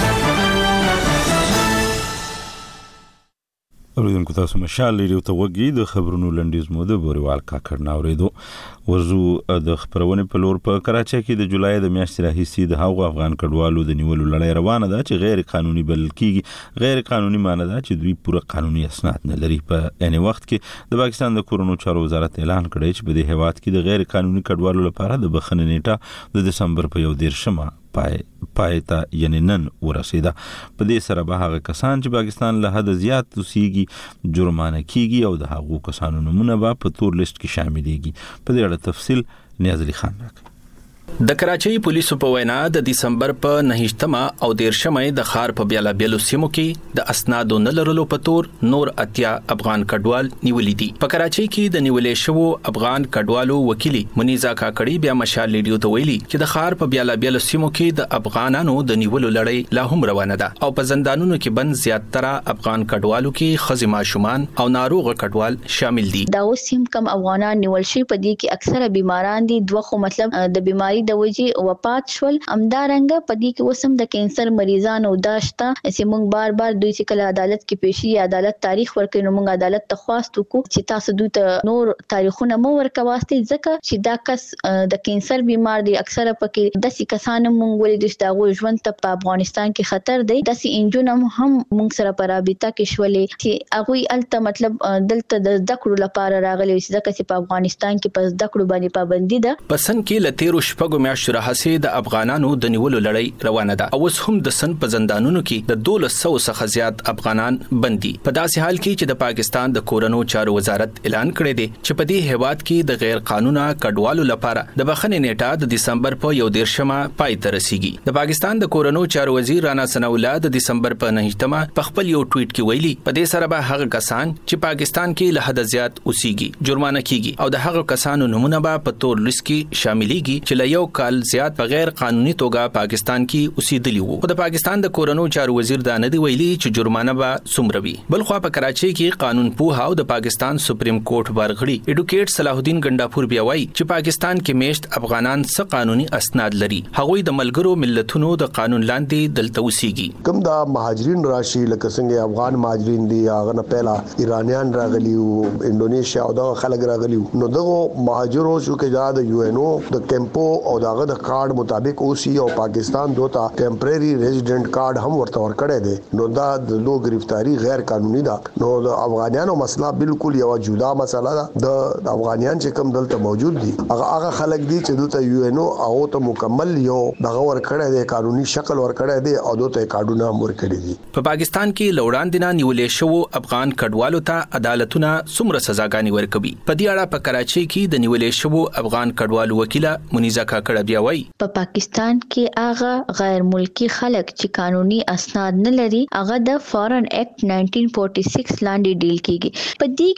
اوریدونکو تاسو مشال لري ته وګورئ. د خبرونو لنډیز مو د بوريوال کاکړ ناوریدو. ورزو د خبرونه په لور په کراچۍ کې د جولای د میاشتې راهیسې د هغو افغان کډوالو د نیولو لړۍ روانه ده چې غیر قانوني بلل کیږي. غیر قانوني معنی ده چې دوی پوره قانوني اسناد نه لري. په ان وخت کې د پاکستان د کورونو چارو وزارت اعلان کړی چې په دې هیواد کې د غیر قانوني کډوالو لپاره د بخښنې نیټه د دسمبر په 13 پایته یعنی نن ورسیده. په دې سره به هغه کسان چې پاکستان له حد زیات اوسېږي جرمانه کیږي او د هغو کسانو نمونه به په تور لیست کې شاملېږي. په دې اړه تفصیل نیاز علي خان راکړي. د کراچۍ پولیسو په وینا د دسمبر په 9 او 13 د ښار په بیلابیلو سیمو کې د اسنادو نه لرلو په تور نور 80 افغان کډوال نیولې دي. په کراچۍ کې د نیولې شوو افغان کډوالو وکیل منیزا کاکړي بیا مشال ریډیو ته ویلي چې د ښار په بیلابیلو سیمو کې د افغانانو د نیولو لړۍ لا هم روانه ده او په زندانونو کې بند زیاتره افغان کډوالو کې ښځې ماشومان او ناروغ کډوال شامل دي. دا اوس هم کم افغانان نیول شي په دې کې اکثره بیماران دي. دوه خو مطلب د بیماری د وجې وفات شول. امدارنګه په دې کې وسم د کینسر مریضانو داشته چې موږ بار دوی چې کله عدالت کې پیشي عدالت تاریخ ورکړي نو موږ عدالت ته خواست وکړو چې تاسو دوی ته نور تاریخونه مو ورکواسته ځکه چې دا کس د کینسر بیمار دي. اکثره پکې داسې کسان موږ ولې د هغه ژوند ته په افغانستان کې خطر دی. داسې انجونم هم موږ سره په رابطه کې شولې چې هغه الته مطلب دلته د ذکر لپاره راغلي چې ځکه چې په افغانستان کې په ذکر باندې پابندي ده. پسند کې لتیرو شپږ شپږو میاشتو راهیسې د افغانانو د نیولو لړۍ روانه ده او اوس هم د سن په زندانونو کې د 1200 څخه زیات افغانان بندي. په داسې حال کې چې د پاکستان د کورونو چارو وزارت اعلان کړی دی چې په دې هیواد کې د غیر قانوني کډوالو لپاره د بخښنې نیټه د دسمبر په 1 پای ته رسیږي. د پاکستان د کورونو چارو وزیر رانا ثناء الله د دسمبر په 9 په خپل یو ټویټ کې ویلي په دې سره به هغه کسان چې پاکستان کې له حد زیات اوسېږي جرمانه کیږي او د هغه کسانو نمونه به په تور لیست کې شاملېږي چې له یو کال زیات په غیر قانوني توګه پاکستان کې اوسېدلي وو. خو د پاکستان د کورونو چارو وزیر دا نه دی ویلي چې جرمانه به څومره وي. بل خو په کراچۍ کې قانون پوها او د پاکستان سپریم کورټ بارغړي ایډوکیټ صلاح الدین ګنداپور بیا وایي چې پاکستان کې میشت افغانان څه قانوني اسناد لري. هغوی د ملګرو ملتونو د قانون لاندې دلته اوسېږي. کوم دا مهاجرین راشي لکه څنګه افغان مهاجرین دي هغه نه پهلا ایرانیان راغلي او انډونیشیا او دا خلک راغلي نو دغه مهاجرو شو کې د یو ان او د کیمپو او دغه د کارت مطابق اوسي او پاکستان دوتا ټیمپرری ریزیډنٹ کارت هم ورته ورکړی دی نو دا د لو گرفتاری غیر قانوني ده. نو د افغانانو مسله بالکل یو جدا مسله ده. د افغانیان چې کوم دلته موجود دي هغه خلک دي چې دلته یو ان او ته مکمل یو دغه ورکړی دی قانوني شکل ورکړی دی او دوته کارډونه ورکړي دي. په پاکستان کې لوړاندې نه نیولې شو افغان کډوالو ته عدالتونه څومره سزاګانې ورکوي. په دې اړه په کراچۍ کې د نیولې شو افغان کډوالو وکیله منیزه کاکړه بیا وایي په پاکستان کې هغه غیر ملکی خلک چې قانوني اسناد نه لري هغه د فارن ایکټ 1946 لاندې ډیل کیږي. په دې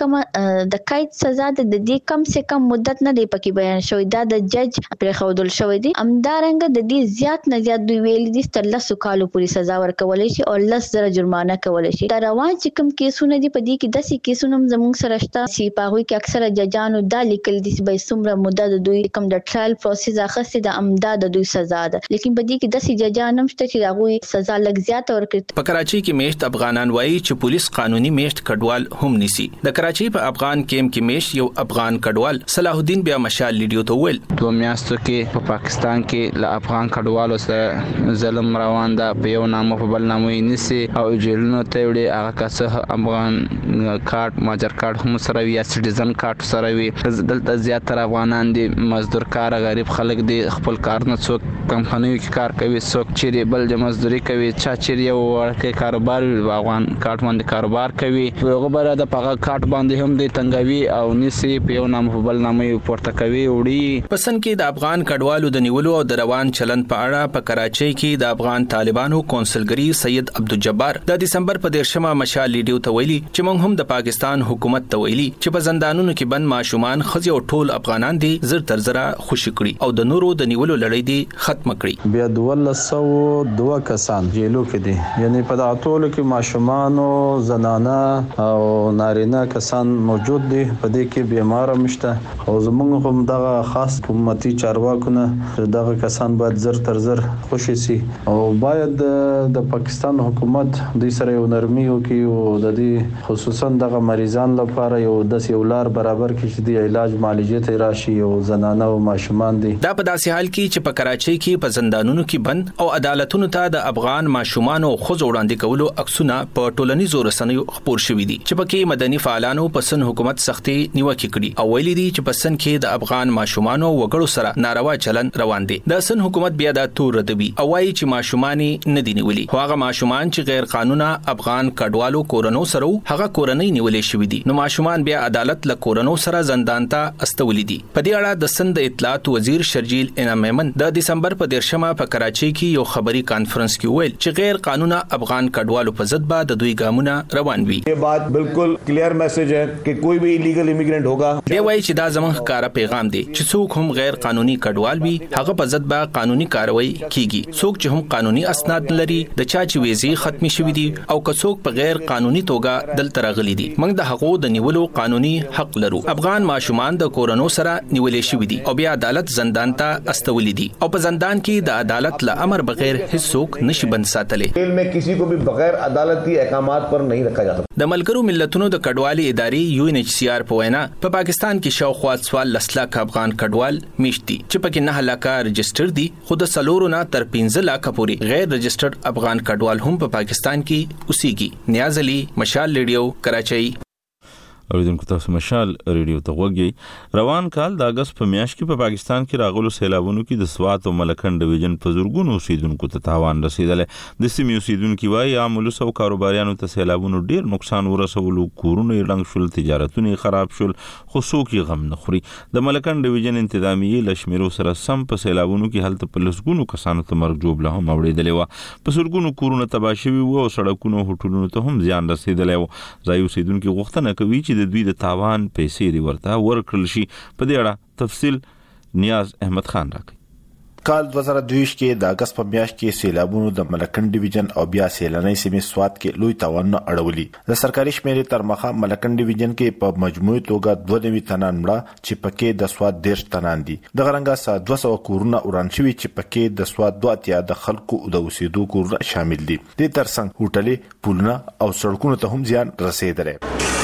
کې د قید سزا د دې کم سے کم مدت نه دی پکې بیان شوی دا د جج پر خودل شوی دی. امدارنګ د دې زیات نه زیات دوی ویل دي تر 10 کالو پورې سزا ورکولای شي او 10,000 جرمانه کولای شي. دا روان چې کوم کیسونه دي په دې کې داسې کیسونه زموږ سره شته چې په هغه کې اکثره ججانو دا لیکل دي چې به څومره مدت دوی کوم د ټرایل پروسس اخستې د امداد دوی سزا ده لیکن په دې کې داسې ججان هم شته چې هغه سزا لږ زیات ورکړي. په کراچۍ کې میشت افغانان وایي چې پولیس قانوني میشت کډوال هم نیسي. د کراچۍ په افغان کیمپ کې میشت یو افغان کډوال صلاح الدین بیا مشال لیډیو ته ویل 2 میاشتو کې په پاکستان کې له افغان کډوالو سره ظلم روان ده په یو نامه په بل نامه یې نیسي او جیلونو ته وړي هغه کسه افغان کارت ماجر کارت هم سره وي یا سټیزن کارت سره وي. دلته زیاتره افغانان دي مزدور کار غریب خلک دي خپل کار نه څوک کمپنیو کې کار کوي څوک چیرې بل د مزدوري کوي چا چیرې یو ورکه کاروبار افغان کارت باندې کاروبار کوي هغه بره د پغه کارت باندې هم د تنګوي او نسی په یو نامه په بل نامه پورته کوي وړي. پسند کې د افغان کډوالو د نیولو او د روان چلند په اړه په کراچۍ کې د افغان طالبانو کونسلګری سید عبدالجبار د دسمبر په 10 مشال لیډیو ته ویلي چې موږ هم د پاکستان حکومت ته ویلي چې په زندانونو کې بند ماشومان خځې او ټول افغانان دي زر تر زره خوشی کړي او د نورو د نیولو لړۍ دي ختم کړي. بیا 1202 کسان جیلو کې دي یعنی په ټولو کې ماشومان او زنانه او نارینه کسان موجود دي په دې کې بیمار مشته او زموږ هم دغه خاص حکومتي چارواکونه دغه کسان باید زر تر زر خوشی سي او باید د پاکستان حکومت د سره یو نرمي وکي او د دې خصوصا دغه مریضان لپاره یو د سیولار برابر کې چې د علاج معالجې ته راشي او زنانه او ماشومان دي. دا په داسې حال کې چې په کراچۍ کې په زندانونو کې بند او عدالتونو ته د افغان ماشومان او خځو وړاندې کولو عکسونه په ټولنیزو رسنیو خپور شوي دي چې پکې مدني فعالانو په سن حکومت سختي نیوکه کړي او ویلي دي چې په سن کې د افغان ماشومان او وګړو سره ناروا چلند روان دي. د سن حکومت بیا د تور ردوي او وايي چې ماشومان نه دي نیولي خو هغه ماشومان چې غیر قانوني افغان کډوالو کورونو سره هغه کورنۍ نیولې شوې دي نو ماشومان بیا عدالت له کورونو سره زندان ته استولې دي. په دې اړه د سند اطلاعات وزیر شرجیل انعام میمن د دسمبر په 10 په کراچۍ کې یو خبري کانفرنس کې ویل چې غیر قانوني افغان کډوالو په ضد به د دوی ګامونه روان وي. یہ بات بالکل کلیئر میسج ہے کہ کوئی بھی ایلیگل امیګرینټ ہوگا. دی وايي چې دا زموږ ښکارا پیغام دی چې څوک هم غیر قانوني کډوال وي هغه په ضد به قانوني کاروایی کیږي. څوک چې هم قانوني اسناد لري د چا چې ویزې ختمي شوې دي او که څوک په غیر قانوني توګه دلته راغلي دي موږ د حقوق د نیولو قانوني حق لرو. افغان ماشومان د کورونو سره نیولې شوې دي او بیا عدالت زندان ته استولې دي او په زندان کې د عدالت له امر بغیر هیڅ څوک نشي بند ساتلی. جیل میں کسی کو بھی بغیر عدالتی احکامات پر نہیں رکھا جا سکتا. د ملګرو ملتونو د کډوالي ادارې UNHCR په وینا په پاکستان کې شاوخوا 14 لک افغان کډوال میشت دي چې پکې 9 لک رجسټر دي خو د سلورو نه تر 15 لک پورې غیر رجسټرډ افغان کډوال هم په پاکستان کې اوسېږي. نیاز علي مشال لیډیو کراچۍ. اوریدونکو تاسو مشال ریډیو ته وګورئ. روان کال د اگست په میاشت کې په پاکستان کې راغلو سیلابونو کې د سوات او ملکن ډیویژن په زورګونو اوسیدونکو ته تاوان رسیدل. د سیمې اوسیدونکو وايي عام ولس او کاروباریانو ته سیلابونو ډیر نقصان ورسولو، کورونه یې ړنګ شول، تجارتونه خراب شول، خو څوک یې غم نه خوري. د ملکن ډیویژن انتظامیه لشمیرو سره سم په سیلابونو کې هلته په لسګونو کسانو ته مرګ جوړه هم اوریدلې و. په زورګونو کورونه تباه شوي و او سړکونو هوټلونو ته هم زیان رسیدلی و. ځای اوسیدونکو غوښتنه کوي چې د دوی د تاوان پیسې دی ورته ورکړل شي. په دې اړه تفصیل نیاز احمد خان راکړي. کال 2022 کې د اگست په میاشت کې سیلابونو د ملکن ډیویژن او بیا سیلاني سیمې سوات کې لوی تاوان اړولي. د سرکاري شمیرې تر مخه ملکن ډیویژن کې په مجموعي توګه 92 تنان مړه چې پکې د سوات 10 تنان دي. د غرنګا 200 کورونه وران شوي چې پکې د سوات 2 د خلکو د اوسېدو کورونه شامل دي. د ترڅنګ هوټلې، پلونه او سړکونو ته هم زیان رسیدلی.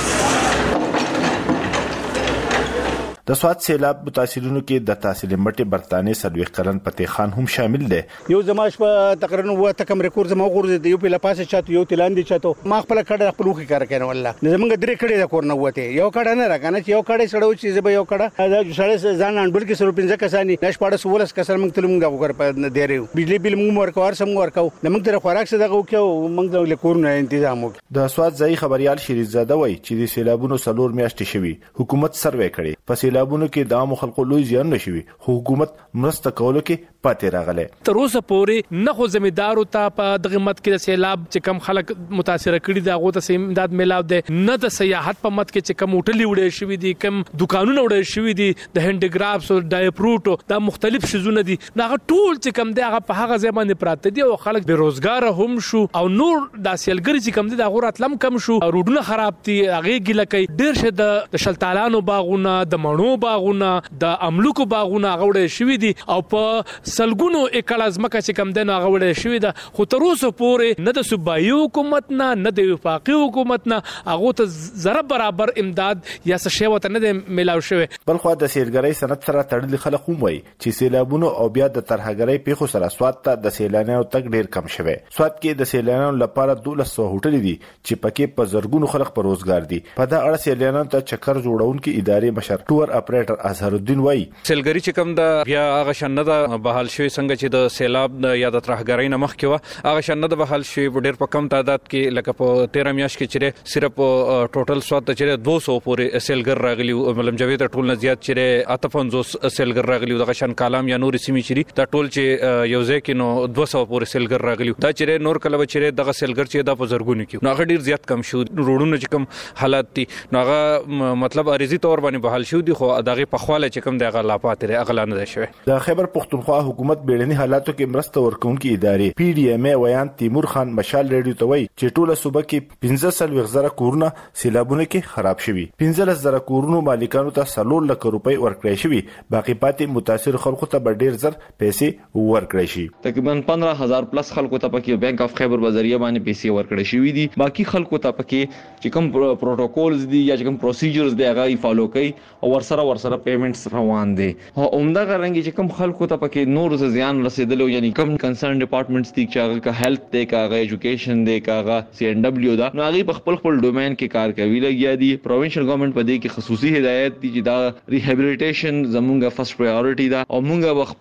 د سوات سیلاب متاثرینو کې د تحصیل مټي برتانیې سلوي قرن فتح خان هم شامل دي. یو زماش په تقریبا وته کم ریکورډ زما غورځي یو په لپاسه چاته یو تلاندې چاته ما خپل کډه خپل وخی کار کوي والله زمونږ درې کډه د کور نه وته یو کډه نه راکنه یو کډه سړو چې زه به یو کډه دا سړی ځان انډول کې سره 15 کسانی نش پاړه سولس کسر موږ تلم غو کر په دیره بجلی بل موږ ورکوار سم ورکاو موږ تر خوراک څه دغه وکاو موږ د کور نه تنظیم وکړ. د سوات ځای خبريال شریف زاده وای چې د سیلابونو سلور میاشتې شوي حکومت سروې کړي. په سیلابونو کې د خلکو لوی زیان نشوي، حکومت مرسته کولو کې پاتې راغله. تر اوسه پورې نه خو زمیدارو ته په دغه مت کې د سیلاب چې کم خلک متاثر کړي دا غو ته امداد ملاو دي، نه د سیاحت په مت کې چې کم هوټلې وړي شوی دي، کم دکانونه وړي شوی دي، د هندګرافز او ډایپروټ دا مختلف شزونه دي. دا ټول چې کم دي هغه په هغه ځای باندې پراته دي او خلک بیروزګار هم شو او نور د سیلګری چې کم دي دا غو راتلم کم شو، روډونه خراب دي، هغه ګیله کوي. ډیر شه د شلتالانو باغونه، د مڼو باغونه، د املوکو باغونه غوړې شوی دي او په سلګونو ایکړه ځمکه چې کم دنه غوړې شوی ده. خو تر اوسه پورې نه د صوبایي حکومت نه د وفاقي حکومت نه هغه ته زره برابر امداد یا څه شی وته نه ملاو شوی. بل خو د سیلګری صنعت سره تړلي خلک هم وایي چې سیلابونو او بیا د ترهګری پیښو سره سوات ته د سیلانیانو تک ډیر کم شوی. سوات کې د سیلانیانو لپاره 1200 هوټل دي چې پکې په زرګونو خلک پر روزګار دي. په دا اړه سیلانیانو ته چکر جوړونکي ادارې مشر ټور اپریټر اظهر الدین وایي سیلګری چې کوم د بیا هغه شنه د بحال شوی څنګه چې د سیلاب یا د ترهګرۍ نه مخکې و هغه شنه د بحال شوی ډیر په کم تعداد کې لکه په 13 میاشت کې چې صرف ټوټل سوات چې 200 پورې سیلګر راغلی او ملم جوید ټول نه زیات چې 58 سیلګر راغلی د غشن کالام یا نور سیمې چې دا ټول چې یو ځای کې نو 200 پورې سیلګر راغلی دا چې نور کله چې دغه سیلګر چې د بزرګونو کې نو هغه ډیر زیات کم شو. روډونو چې کم حالات دي نو هغه مطلب عارضی تور باندې بحال شو دي خو دغه په خواله چې کم دغه لاپات لري اغلانه ده شوی. د خیبر پختونخوا حکومت بیړني حالاتو کې مرسته ورکوونکې ادارې پی ډی ایم ای ویان تیمور خان مشال ریډیو ته وایي چې ټوله صوبه کې 15,000 کورونه سیلابونه کې خراب شوي. 15,000 کورونو مالکانو ته 3 لک روپۍ ورکړای شوي، باقي پاتې متاثر خلکو ته به ډیر زر پیسې ورکړای شي. تقریبا 15,000 پلس خلکو ته پکې بانک اف خیبر په ذریعہ باندې پیسې ورکړای شوي دي. باقي خلکو ته پکې چې کوم پروتوکولز دي یا چې کوم پروسیجرز دی هغه فالو کوي او ورسره پیمنټس روان دي. اومده غرنګي چې کوم خلکو ته پکې نور ز زیان رسیدلو یعنی کوم کنسرن ډپارټمنټس دي چې هغه کا هیلث دی، کاغه ایجوکیشن دی، کاغه سی ان ډبلیو دا نو هغه په خپل ډومین کې کار کوي لګیا دي. پروینشل ګورنمنت په دې کې خصوصي هدایت دي چې دا ریهابیلیټیشن زمونږه فرست پرایورټی دا او مونږه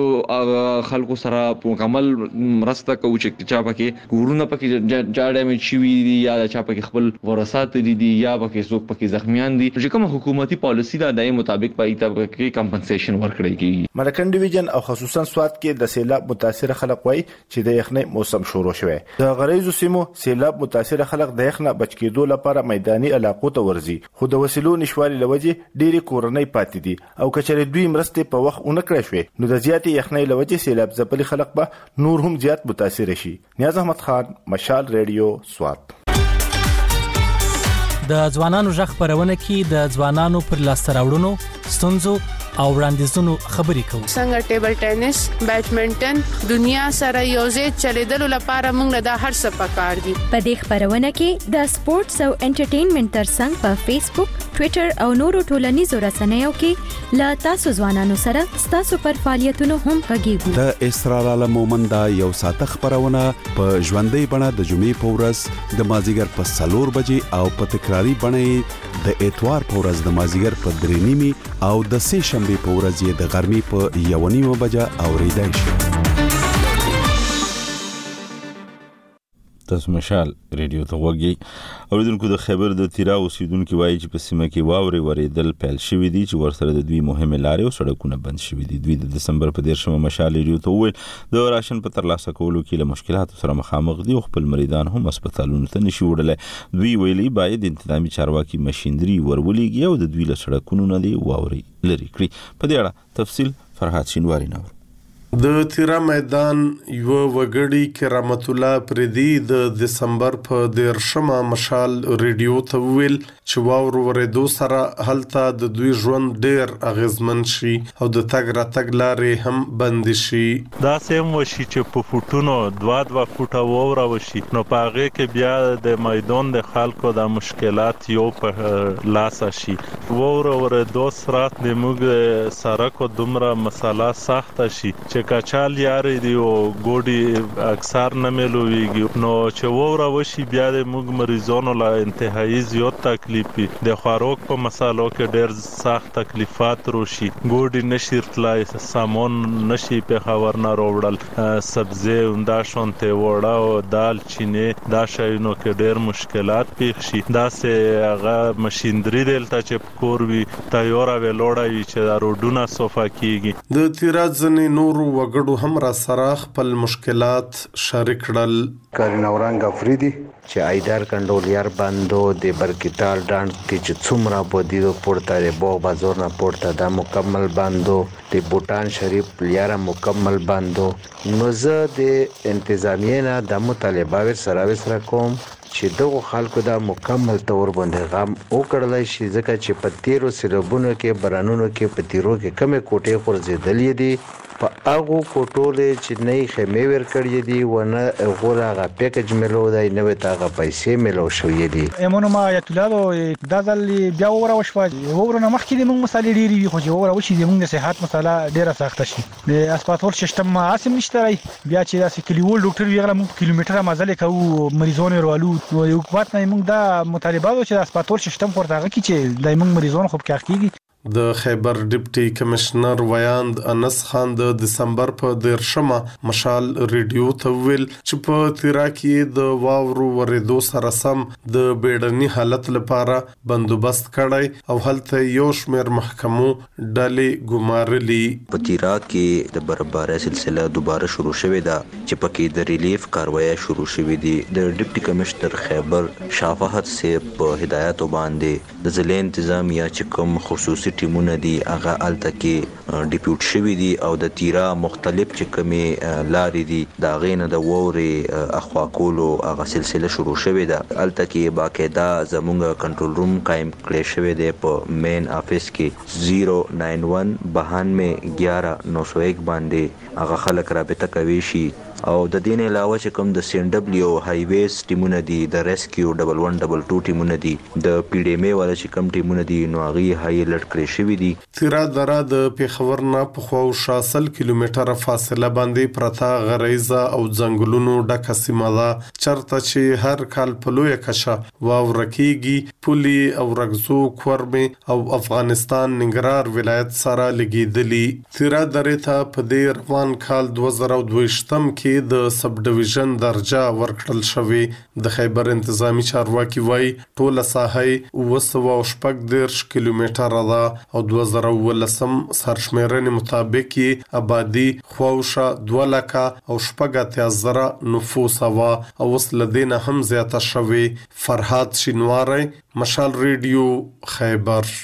خپل خلکو سره مکمل مرسته کوو چې چا پکې کورونه پکې جا ډیمیج شوي دي یا چا پکې خپل ورثات دي یا پکې څوک پکې زخمیان دي چې کوم حکومتي پالیسی دا دای مطابق پای ته کې کمپنسیشن ورکړي کیږي. ملکن ډیویژن او خصوصا سوات کې د سیلاب متاثر خلک وایي چې د یخنۍ موسم شروع شوی. د غریزو سیمو سیلاب متاثر خلک د یخنه بچ کېدو لپاره میداني علاقو ته ورځي، خو د وسیلو نشوالي لوجه ډېری کورنۍ پاتې دي او کچره دوی مرسته په وخت اونې کړې شوې نو د زیاتې یخنۍ لوجه سیلاب ځپلي خلک به نور هم زیات متاثر شي. نیاز احمد خان، مشال ریډیو، سوات. د ځوانانو ژغ خبرونه کې د ځوانانو پر لاسته راوړنو، ستونزو او وړاندیزونو خبرې کوو. څنګه ټیبل ټینس، بیډمنټن دنیا سره یوځای چلیدلو لپاره موږ له دا هر څه پکار دي. په دې خبرونه کې د سپورتس او انټرټینمنټ ترڅنګ په فیسبوک، ټوئیټر او نورو ټولنیزو رسنیو کې لا تاسو ځوانانو سره تاسو پر فعالیتونو هم غږیږو. د اسرار عالم مومندا یو ساعت خبرونه په ژوندۍ بڼه د جمعې په ورځ د مازیګر په 4 بجې او په تکراری بڼه د اتوار په ورځ د مازیګر په 3:30 او د سه شنبه په ورځ د غرمې په 1:30 بجې اوریدای شي. تاسو مشال ریډیو ته وګورئ. اوریدونکو د خیبر د تیرا اوسیدونکو وایي چې په سیمه کې واورې ورېدل پیل شوې دي چې ورسره د دوی مهمه لارې او سړکونه بند شوې دي. دوی د دسمبر په 10 مشال ریډیو ته وویل د راشن په ترلاسه کولو کې له مشکلاتو سره مخامخ دي او خپل مریدان هم هسپتالونو ته نشي وړلای. دوی ویلي باید انتظامی چارواکي ماشينري ورولېږي او د دوی له سړکونو نه دی واورې لري کړي. په دې اړه تفصیل فرحات شینواری نور. د تیرا میدان یو وګړي کرامت الله پردي د دسمبر په 10 مشال ریډیو ته ویل چې واور ورېدو سره هلته د دوی ژوند ډېر اغیزمن شي او د تګ راتګ لارې هم بند شي. دا سیم وشي چې په فوټونو 2 فوټه ووره وشي نو په هغه کې بیا د میدان د خلکو د مشکلات یو په لاس شي. ووره ورېدو سره د موږ سره دومره مسله سخت شي چې کچال یاري دی او ګوډي اکثر نه ملويږي نو چې ووره وشي بیا د موږ مریضانو لا انتهایی زیات تکلیفي د خوراک په مسالو کې ډېر سخت تکلیفات روشي. ګوډي نشي تلای سامان نشي په خبر نه وروړل سبزی اوندا شونته وړا او دال چینه دا شاینو کې ډېر مشکلات پیښ شي. دا سه هغه ماشينري دلته چې کور وی تیار ویلوړا وی چې دا روډونه صفه کیږي. د تیراز ځنې نور وګړو هم را سره خپل مشکلات شریک کړل. کارناورنګ افریدي چې ایدار کنډولیار باندو د برکتال ډاند کې چې څومره بودیدو پورته د بو بازار نه پورته دا مکمل باندو د بوتان شریف لیاره مکمل باندو. نو زه د انتظامیه نه د مطالبه سره کوم چې دغه خلکو دا مکمل تور باندې غم وکړلای شي ځکه چې په تیرو سیلابونو کې برانونو کې په تیرو کې کمې کوټې خورځېدلې دي په هغه کوټولې چې نه خېمې ور کړې دي ونه غوړه پیکج ملو دی نه وته هغه پیسې ملو شوې دي. ایمونو ما آیت الله د ځل بیا وره وشو وره مخکې د موږ مسالې ډېری وي خو چې وره وشي د موږ د صحت مسله ډېره سخته شي. د اسپاتول سیستم ما اسم نشته بیا چې داسې کلیول ډاکټر ویغله موږ کیلومتره مازل کوو مریضانو ورالو نو یو وخت نه موږ دا مطالبه و چې د اسپاتول سیستم ورته کې چې د موږ مریضانو خوب کېږي. د خیبر ډیپټي کمشنر ویاند انس خان د دسمبر په 10 مشال ریډیو ته ویل چې په تیرا کې د واورو ورېدو سره سم د بیړني حالت لپاره بندوبست کړی او هلته یو شمېر محکمو ډلې ګمارلې. په تیرا کې د برابرۍ سلسله دوباره شروع شوې ده چې پکې د ریلیف کاروایی شروع شوې دي. د ډیپټي کمشنر خیبر شافعت سے په هدایت باندې د ضلع انتظامیه چې کوم خصوصي ټیمونه دي هغه الته کې ډیپیوټ شوی دي او د تیرا مختلف چې کمی لارې دي دا غینه د ووري اخوا کولو هغه سلسله شروع شوی ده. الته کې باقاعده زموږ کنټرول روم قائم کړی شوی دی په مین افیس کې 091 92 11 901 باندې هغه خلک رابطه کوي شي او د دین علاوه چې کوم د سین ډبلیو های ویز ټیمونه دي د ریسکیو 1122 ټیمونه دي د پی ډی ام ای ولا چې کوم ټیمونه دي نو هغه های الرټ کړی شوی دي. تیرا دره د پیښور نه په خو 60 کیلومتره فاصله باندې پرتا غریزه او ځنګلونو ډکه سیمه ده چرته چې هر کال په لوی کشه واورکیږي. پولي او رغزو کورمه او افغانستان ننګرهار ولایت سره لګیدلی. تیرا دره ته په دې روان کال 2022 کې د سب ډیویژن درجه ورکړل شوی. د خیبر انتظامی چارواکي وای ټوله ساحه 214 کیلومتره ده او 2019 سرشمیرنې مطابق آبادی خوښه 2 لک او 80,000 نفوس وا او وسلدین هم زیاته شوی. فرحات شینواری مشال ریډیو خیبر.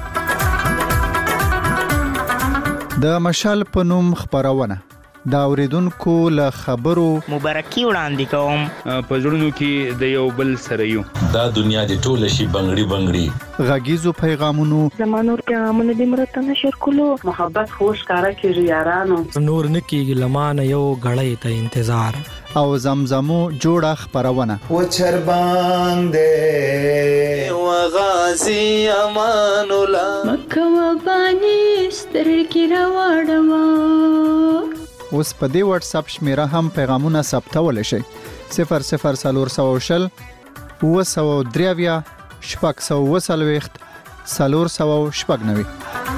د مشال په نوم خبرونه دا اوریدونکو له خبرو مبارکي وړاندې کوم. په زړونو کې د یو بل سره یو دا دنیا د ټوله شي بنګړي غږیزو پیغامونو زمانور پیغامونه د مرته نشر کولو محبت خوش کارا کیږي یارانو نور نکیږي لمانه یو غړې ته انتظار او زمزمو جوړه خبرونه و چربان دې و غازی امان الله مکه و بانی سترګې راوړما. اوس په دې واتس اپ شمیره هم پیغامونه ثبتول شي 00420 903 640 490.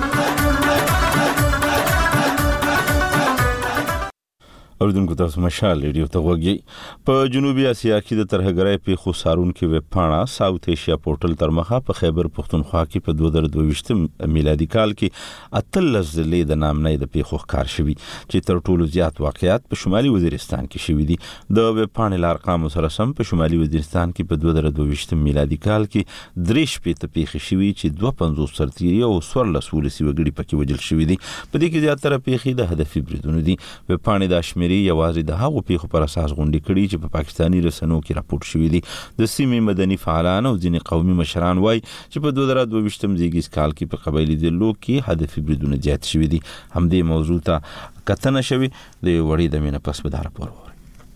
اوریدونکو تاسو مشال ریډیو ته وګورئ. په جنوبي اسیا کې د ترهګرۍ په خسارون کې وپاڼه ساوث ایشیا پورټل تر مخه په خیبر پختونخوا کې په 2022 میلادي کال کې 13 ضلعې د نامنۍ د پیښو ښکار شوي چې تر ټولو زیات واقعیات په شمالي وزیرستان کې شوي دي. د وپاڼې ارقام سره سم په شمالي وزیرستان کې په 2022 میلادي کال کې 3 پیښې شوي چې 250 سرتیري او 14 ولسي وګړي پکې وژل شوي دي. په دې کې زیاتره پیښې د هدفي بریدونو دي. وپاڼې د یوازې د هغو پیښو پر اساس غونډې کړي چې په پاکستاني رسنیو کې راپورټ شوي دي. د سیمې مدني فعالان او ځینې قومي مشران وایي چې په 2022 زیږیز کال کې په قبایلي ډلو کې هدفي بریدونه زیات شوي دي. همدې موضوع ته کتنه شوې د وړې د مینه پس به دا راپور ووري.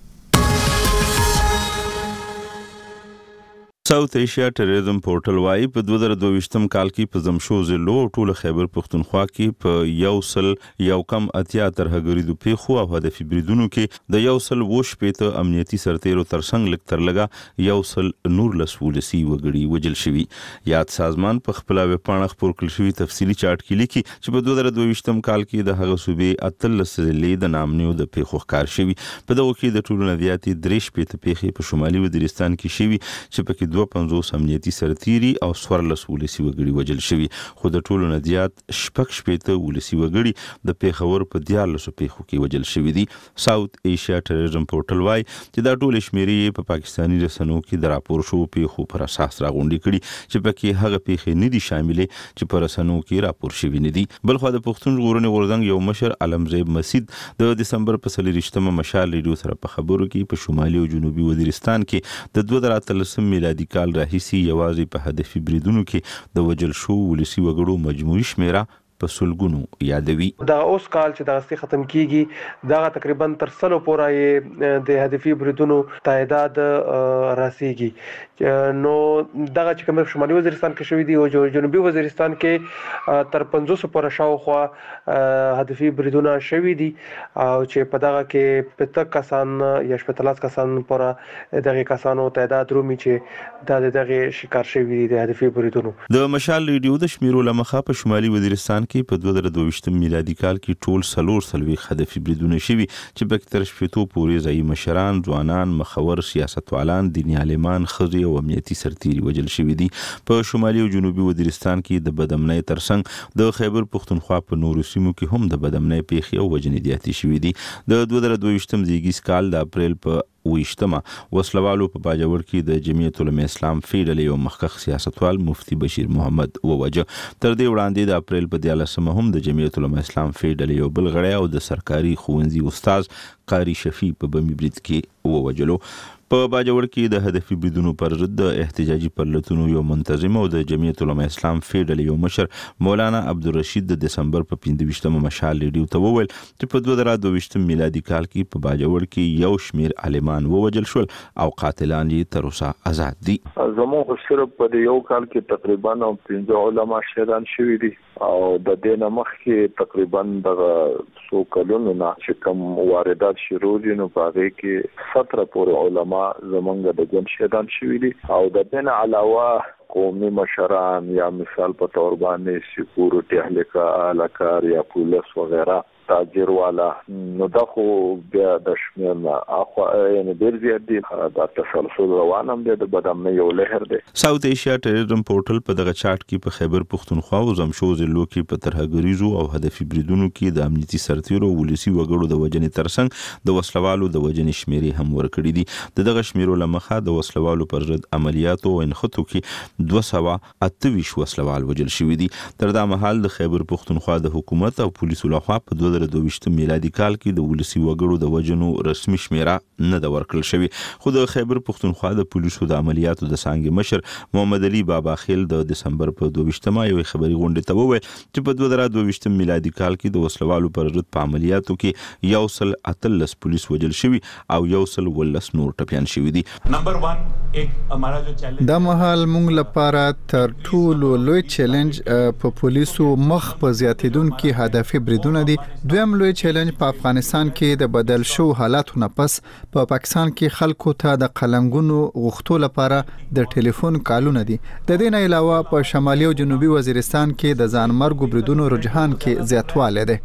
ساوث ایشیا ټریزم پورټل وايي په 2022 کال کې په زمشو ضلعو ټول خیبر پختونخوا کې په 180 ترهګریدو پیښو او هدفي بریدونو کې د 180 امنیتي سرتیرو ترڅنګ لږ تر لږه 119 ولسي وګړي وژل شوي. یاد سازمان په خپل ویبپاڼه خپور کړل شوی تفصیلي چارت کې لیکي چې په 2022 کال کې د هغه صوبې 13 ضلعې د نامنیو د پیښو ښکار شوي. په دغه کې د ټولو نه زیاتې 3 پیښې په شمالي وزیرستان کې شوي چې په کې 250 امنیتي سرتیري او 14 ولسي وګړي وژل شوي. خو د ټولو نه زیات 6 ولسي وګړي د پیښور په 14 پیښو کې وژل شوي دي. ساوث ایشیا ټریزم پورټل وايي چې دا ټول شمیرې په پاکستاني رسنیو کې د راپور شو پیښو پر اساس راغونډې کړي چې پکې هغه پیښې نه دي شاملې چې په رسنیو کې راپور شوي نه دي. بلخو د پښتون ژغورنې غورځنګ یو مشر علمزیب مسید د دسمبر په 23 مشال ریډیو سره په خبرو کې په شمالي او جنوبي وزیرستان کې د 2013 میلادي کال راهیسي یوازې په هدفي بریدونو کې د وژل شو ولسي وګړو مجموعي شمیره په سلګونو یادوي. دا اوس کال چې د غستې ختم کیږي دا تقریبا تر 100 پورې د هدفي بریدونو تعداد راسیږي. نو دغه چې کوم شمالي وزیرستان کې شوې دي او جنوبي وزیرستان کې تر 500 پورې شاوخوا هدفي بریدونه شوې دي او چې په دغه کې 50 کسان یا 15 کسان پورې دغه کسانو تعداد رومي چې دغه شکار شوې دي د هدفي بریدونو. د مشال ریډیو د شمیرو لمخه په شمالي وزیرستان کې په 2022 میلادي کال کې ټول 43 هدفي بریدونه شوي چې په تر شپږ پورې ځای مشران، ځوانان، مخور سیاستوالان، دیني عالمان، خزي او امنیتي سرتیري وژل شوي دي. په شمالي او جنوبي وزیرستان کې د بدامنۍ ترڅنګ د خیبر پختونخوا په نورو سیمو کې هم د بدامنۍ پیښې او وژنې زیاتې شوي دي. د 2022 زیږیز کال د اپریل په ویشتمه وسلوالو په باجوړ کې د جمعیت العلماء اسلام فیډل یو مخکښ سیاستوال مفتی بشیر محمد ووجه. تر دې وړاندې د اپریل په 14مه هم د جمعیت العلماء اسلام فیډل یو بل غړی او د سرکاري ښوونځي استاد قاری شفیع په بمي برید کې ووجلو. په باجوړ کې د هدفي بریدونو پر ضد د احتجاجي پرلتونو یو منتظم او د جمعیت العلماء اسلام فیډل یو مشر مولانا عبدالرشید د دسمبر په 25مه مشال ریډیو ته وویل چې په 2022 میلادي کال کې په باجوړ کې یو شمیر عالمان ووجل شول او قاتلان یې تر اوسه آزاد دي. زموږ صرف په یو کال کې تقریبا 15 علما شهیدان شوي دي او د دې نمخ کې تقریبا د څو کلونو نه چې کوم واردات شروع دي نو په هغه کې 17 پورې علما زمونږ د جن شهیدان شوي دي او د دې نه علاوه قومي مشران یا مثال په تور باندې سکیورټي اهلکار یا پولیس وغیرہ تاجر والا نو دا خو بیا د شمیر نه اخو یعنی ډیر زیات دي دا تسلسل روانم دي د بدامنۍ یو لهر دي. ساوث ایشیا ټریزم پورټل په دغه چارت کې په خیبر پختونخوا او زمشو ضلعو کې په ترهګریزو او هدفي بریدونو کې د امنیتي سرتیرو ولسي وګړو د وژنې ترڅنګ د وسلوالو د وژنې شمیرې هم ورکړي دي. دغه شمیرو لمخه د وسلوالو پر ضد عملیاتو او انخطو کې 228 وسلوال وژل شوي دي. تر دا مهال د خیبر پختونخوا د حکومت او پولیسو لخوا په 2022 میلادي کال کې د ولسی وګړو د وجنو رسمي شمیره نه د ورکړل شوی. خو د خیبر پختونخوا د پولیسو د عملیاتو د څانګې مشر محمد علي بابا خیل د دسمبر په 22 یو خبري غونډه ته وویل چې په 2022 میلادي کال کې د وسلوالو پر ضد په عملیاتو کې 113 پولیس وجل شوی او 113 نور ټپيان شوی دي. نمبر 1 دا مهال موږ لپاره تر ټولو لوی چیلنج په پولیسو مخ په زیاتیدونکو هدفي بریدونه دي. دویم لوی چیلنج په افغانستان کې د بدل شو حالاتو نه پس په پاکستان کې خلکو ته د قلنګونو غوښتو لپاره د ټلیفون کالونه دي. د دې نه علاوه په شمالي او جنوبي وزیرستان کې د ځانمرګو بریدونو رجحان کې زیاتوالی دی.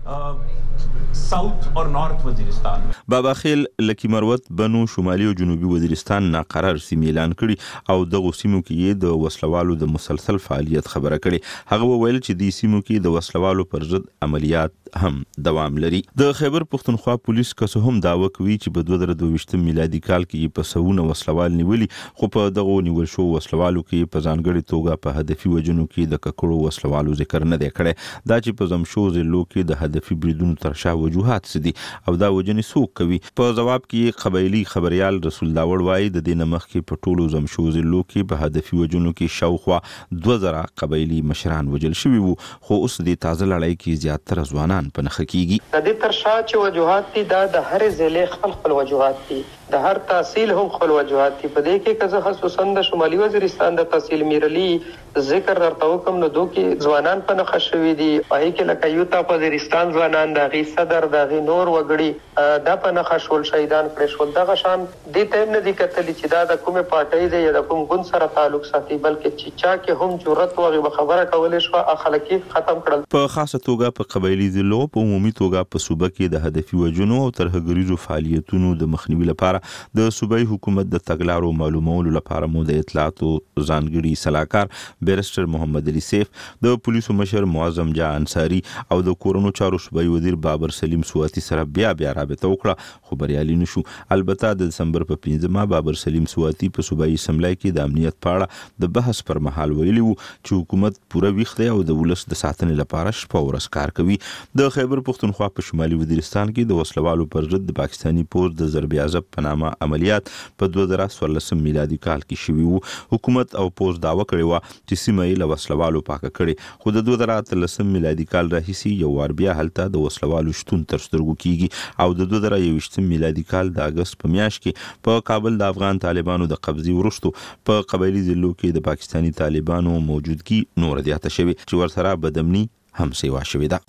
ساوث اور نارث وزیرستان بابا خیل لکی مروت بنو شمالي او جنوبي وزیرستان ناقرار سیمې اعلان کړي او دغه سیمو کې د وسلوالو د مسلسل فعالیت خبره کړي. هغه وویل چې د سیمو کې د وسلوالو پر ضد عملیات هم دوام لري. د خیبر پختونخوا پولیس کسو هم داوا کوي چې په 2022 میلادي کال کې په سوونه وسلوال نیولي، خو په دغه نیول شو وسلوالو کې په ځانګړي توګه په هدفي وجنو کې د ککړو وسلوالو ذکر نه دی کړی. دا چې په زمشو ضلعو کې د هدفي بریدونو ترشا وجوهات سدي او دا وجنې څوک کوي. په جواب کې قبایلی خبريال رسول داوړ وایي د دې نمخ کې په ټولو زمشو ضلعو کې په هدفي وجنو کې شاوخوا 2000 قبایلی مشران وجل شوي وو، خو اوس د تازه لړۍ کې زیاتره ځوانان په نخ کېږي. د دې ترشا چې وجوهات دي دا د هر ضلع خپل وجوهات دي، د هر تحصیل هم خپل وجوهات دي. په دې کې که خصوصا د شمالي وزیرستان د تحصیل میرلی ذکر درته وکم نو دوی کې ځوانان په نخښ شوي دي. پای کې لکه یوتا وزیرستان ځوانان د غي صدر د غي نور وګړي دا په نخښ شول شهیدان کړي شول. دغه شان د تیم نه دي کتلی چې دا د کومه پارټۍ دی یا د کوم ګوند سره تعلق ساتي، بلکې چې چا کې هم جرأت وغه خبره کولې شو اخلاقی ختم کړل. په خاصه توګه په قبایلی ضلعو په عمومي توګه په صوبه کې د هدفي وجنو او ترهګریزو فعالیتونو د مخنیوي لپاره د صوبایي حکومت د تګلارو معلومولو لپاره مو د اطلاعاتو ځانګړي صلاحکار بیرسټر محمد علي سیف، د پولیسو مشر معظم جا انصاری او د کورونو چارو صوبایي وزیر بابر سلیم سواتی سره بیا رابطه وکړه، خو بریالي نشو. البته د دسمبر په 15 بابر سلیم سواتی په صوبایي اسمبلی کې د امنیت په اړه د بحث پر مهال ویلي وو چې حکومت پوره ویښ دی او د ولس د ساتنې لپاره شپه ورځ کار کوي. د خیبر پختونخوا په شمالي وزیرستان کې د وسلوالو پر ضد د پاکستاني پوز د ضرب عذاب په نامه عملیات په 2014 میلادي کال کې شوي وو. حکومت او پوز داوا کړې و چې سیمه یې له وسلوالو پاکه کړي، خو د 2013 میلادي کال راهیسي یو وار بیا هلته د وسلوالو شتون تر سترګو کیږي او د 2021 میلادي کال د اگست په میاشت کې په کابل د افغان طالبانو د قبضې وروسته په قبایلی ضلعو کې د پاکستاني طالبانو موجودګي نور زیاته شوې چې ورسره بدامني هم سیوا شوې ده.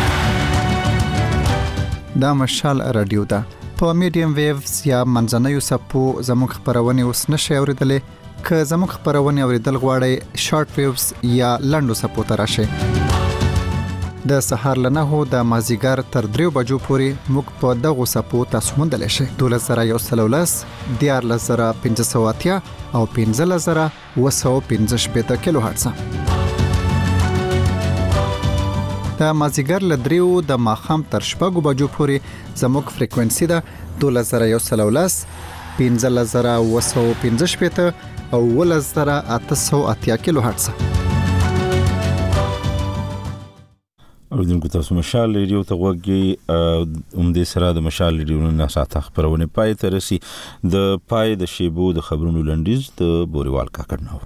دا مشال رادیو ده په میډیم ویوز یا منځنوي سپو زموږ خبرونه اوس نشي اوریدلې. که زموږ خبرونه اوریدل غواړئ شارټ ویوز یا لنډو سپو ته راشئ. د سهار لنهو د مازیګر تر 3 بجو پورې موږ په دغه سپو تاسو موندلی شئ. 12113 14580 او 15715 کیلو هرتز. د مازیګر ل 3 د ماخام تر 6 بجو پورې زموږ فریکوئنسي ده 12113 15515 او 11880 کیلو هرتز. اوریدونکو تاسو مشال ریډیو ته وګورئ. دې سره د مشال ریډیو نه ساته خبرونه پای ته رسي. د پای د شیبو د خبرونو لنډیز د بوريوال کاکړ نو.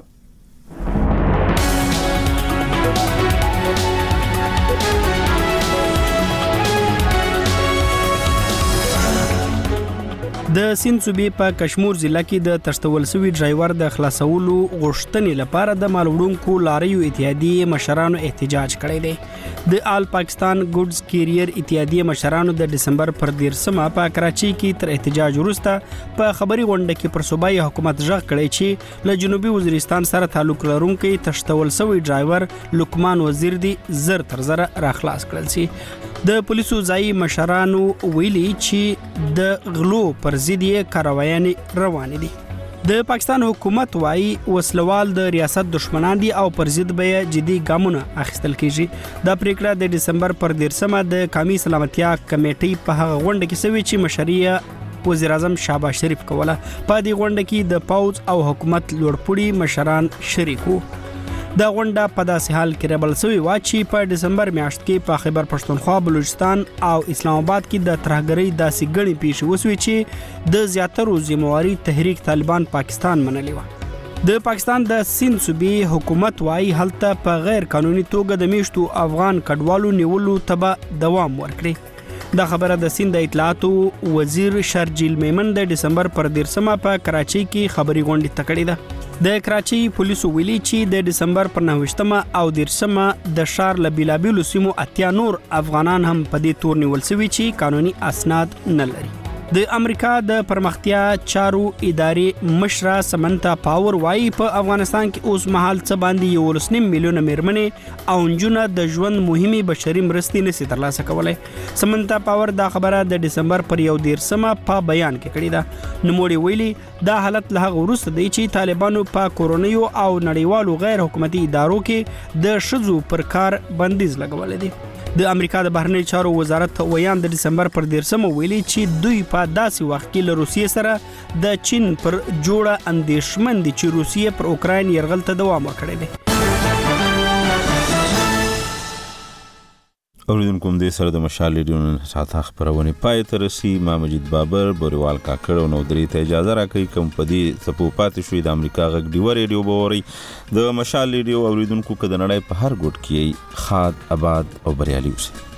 د سیند صوبې په کشمیر ضلع کې د تشتول سوي ډرایور د خلاصولو غوښتنې لپاره د مالوړونکو لاریو اتحادیې مشرانو احتجاج کړی دی. د آل پاکستان ګوډز کیریئر اتحادیې مشرانو د دسمبر پر 13 په کراچۍ کې تر احتجاج وروسته په خبري غونډه کې پر صوبایي حکومت ژغ کړی چې له جنوبي وزیرستان سره تعلق لرونکي تشتول سوي ډرایور لقمان وزیر دی زر تر زر راخلاص کړل سي. د پولیسو ځای مشرانو ویلي چې د غلو پر ضد یې کاروایانې روانې دي. د پاکستان حکومت وايي وسلوال د ریاست دشمنان دي او پر ضد به جدي ګامونه اخیستل کیږي. دا پریکړه د دسمبر پر 13 د قومي سلامتیا کمیټې په هغه غونډه کې شوې چې مشري وزیر اعظم شهباز شریف کوله. په دې غونډه کې د پوز او حکومت لوړپوړي مشران شریک وو. دا غونډه په داسې حال کې ربل سوی و چې په دسمبر میاشت کې په خیبر پښتونخوا، بلوچستان او اسلام آباد کې د ترهګرۍ داسې ګڼې پیښې وسوي چې د زیاترو ذمہواري تحریک طالبان پاکستان منلې و. د پاکستان د سند صوبې حکومت وايي هلته په غیر قانوني توګه د میشتو افغان کډوالو نیولو ته دوام ورکړي. دا خبره د سند اطلاعاتو وزیر شرجیل میمن د دسمبر پر 13 په کراچۍ کې خبري غونډه تکړه ده. د کراچۍ پولیسو ویلي چې د دسمبر پر 9 او 10 د شار له بیلابیلو سیمو 80 نور افغانان هم په دې تور نیول شوي چې قانوني اسناد نه لري. د امریکا د پرمختیا چارو ادارې مشره سمنتا پاور وايي په افغانستان کې اوس مهال څه باندې 1.5 میلیونه میرمنې او نجونه د ژوند مهمي بشري مرستې نشي ترلاسه کولای. سمنتا پاور دا خبره د دسمبر پر 13 په بیان کې کړې ده. نوموړي ویلي دا حالت له هغه وروسته دی چې طالبانو په کورونیو او نړیوالو غیر حکومتي ادارو کې د شذو پر کار بندیز لګولې دي. د امریکا د بهرنی چارو وزارت ویان د دسمبر پر 13 ویلي چې دوی په داسې وخت کې له روسیې سره د چین پر جوړه اندېښمن دي چې روسیې پر اوکراین یرغل ته دوام ورکړی دی. اوریدونکو دې سره د مشال ریډیو نن ساعت خبرونه پای ته رسي. ما مجید بابر بوریوال کاکړ او نو درې ته اجازه راکړي کوم په دې سپو پاتې شوې د امریکا غږ ډیو ریډیو بوري د مشال ریډیو اوریدونکو کده نړۍ په هر ګوټ کې خاد آباد او بریالي اوسئ.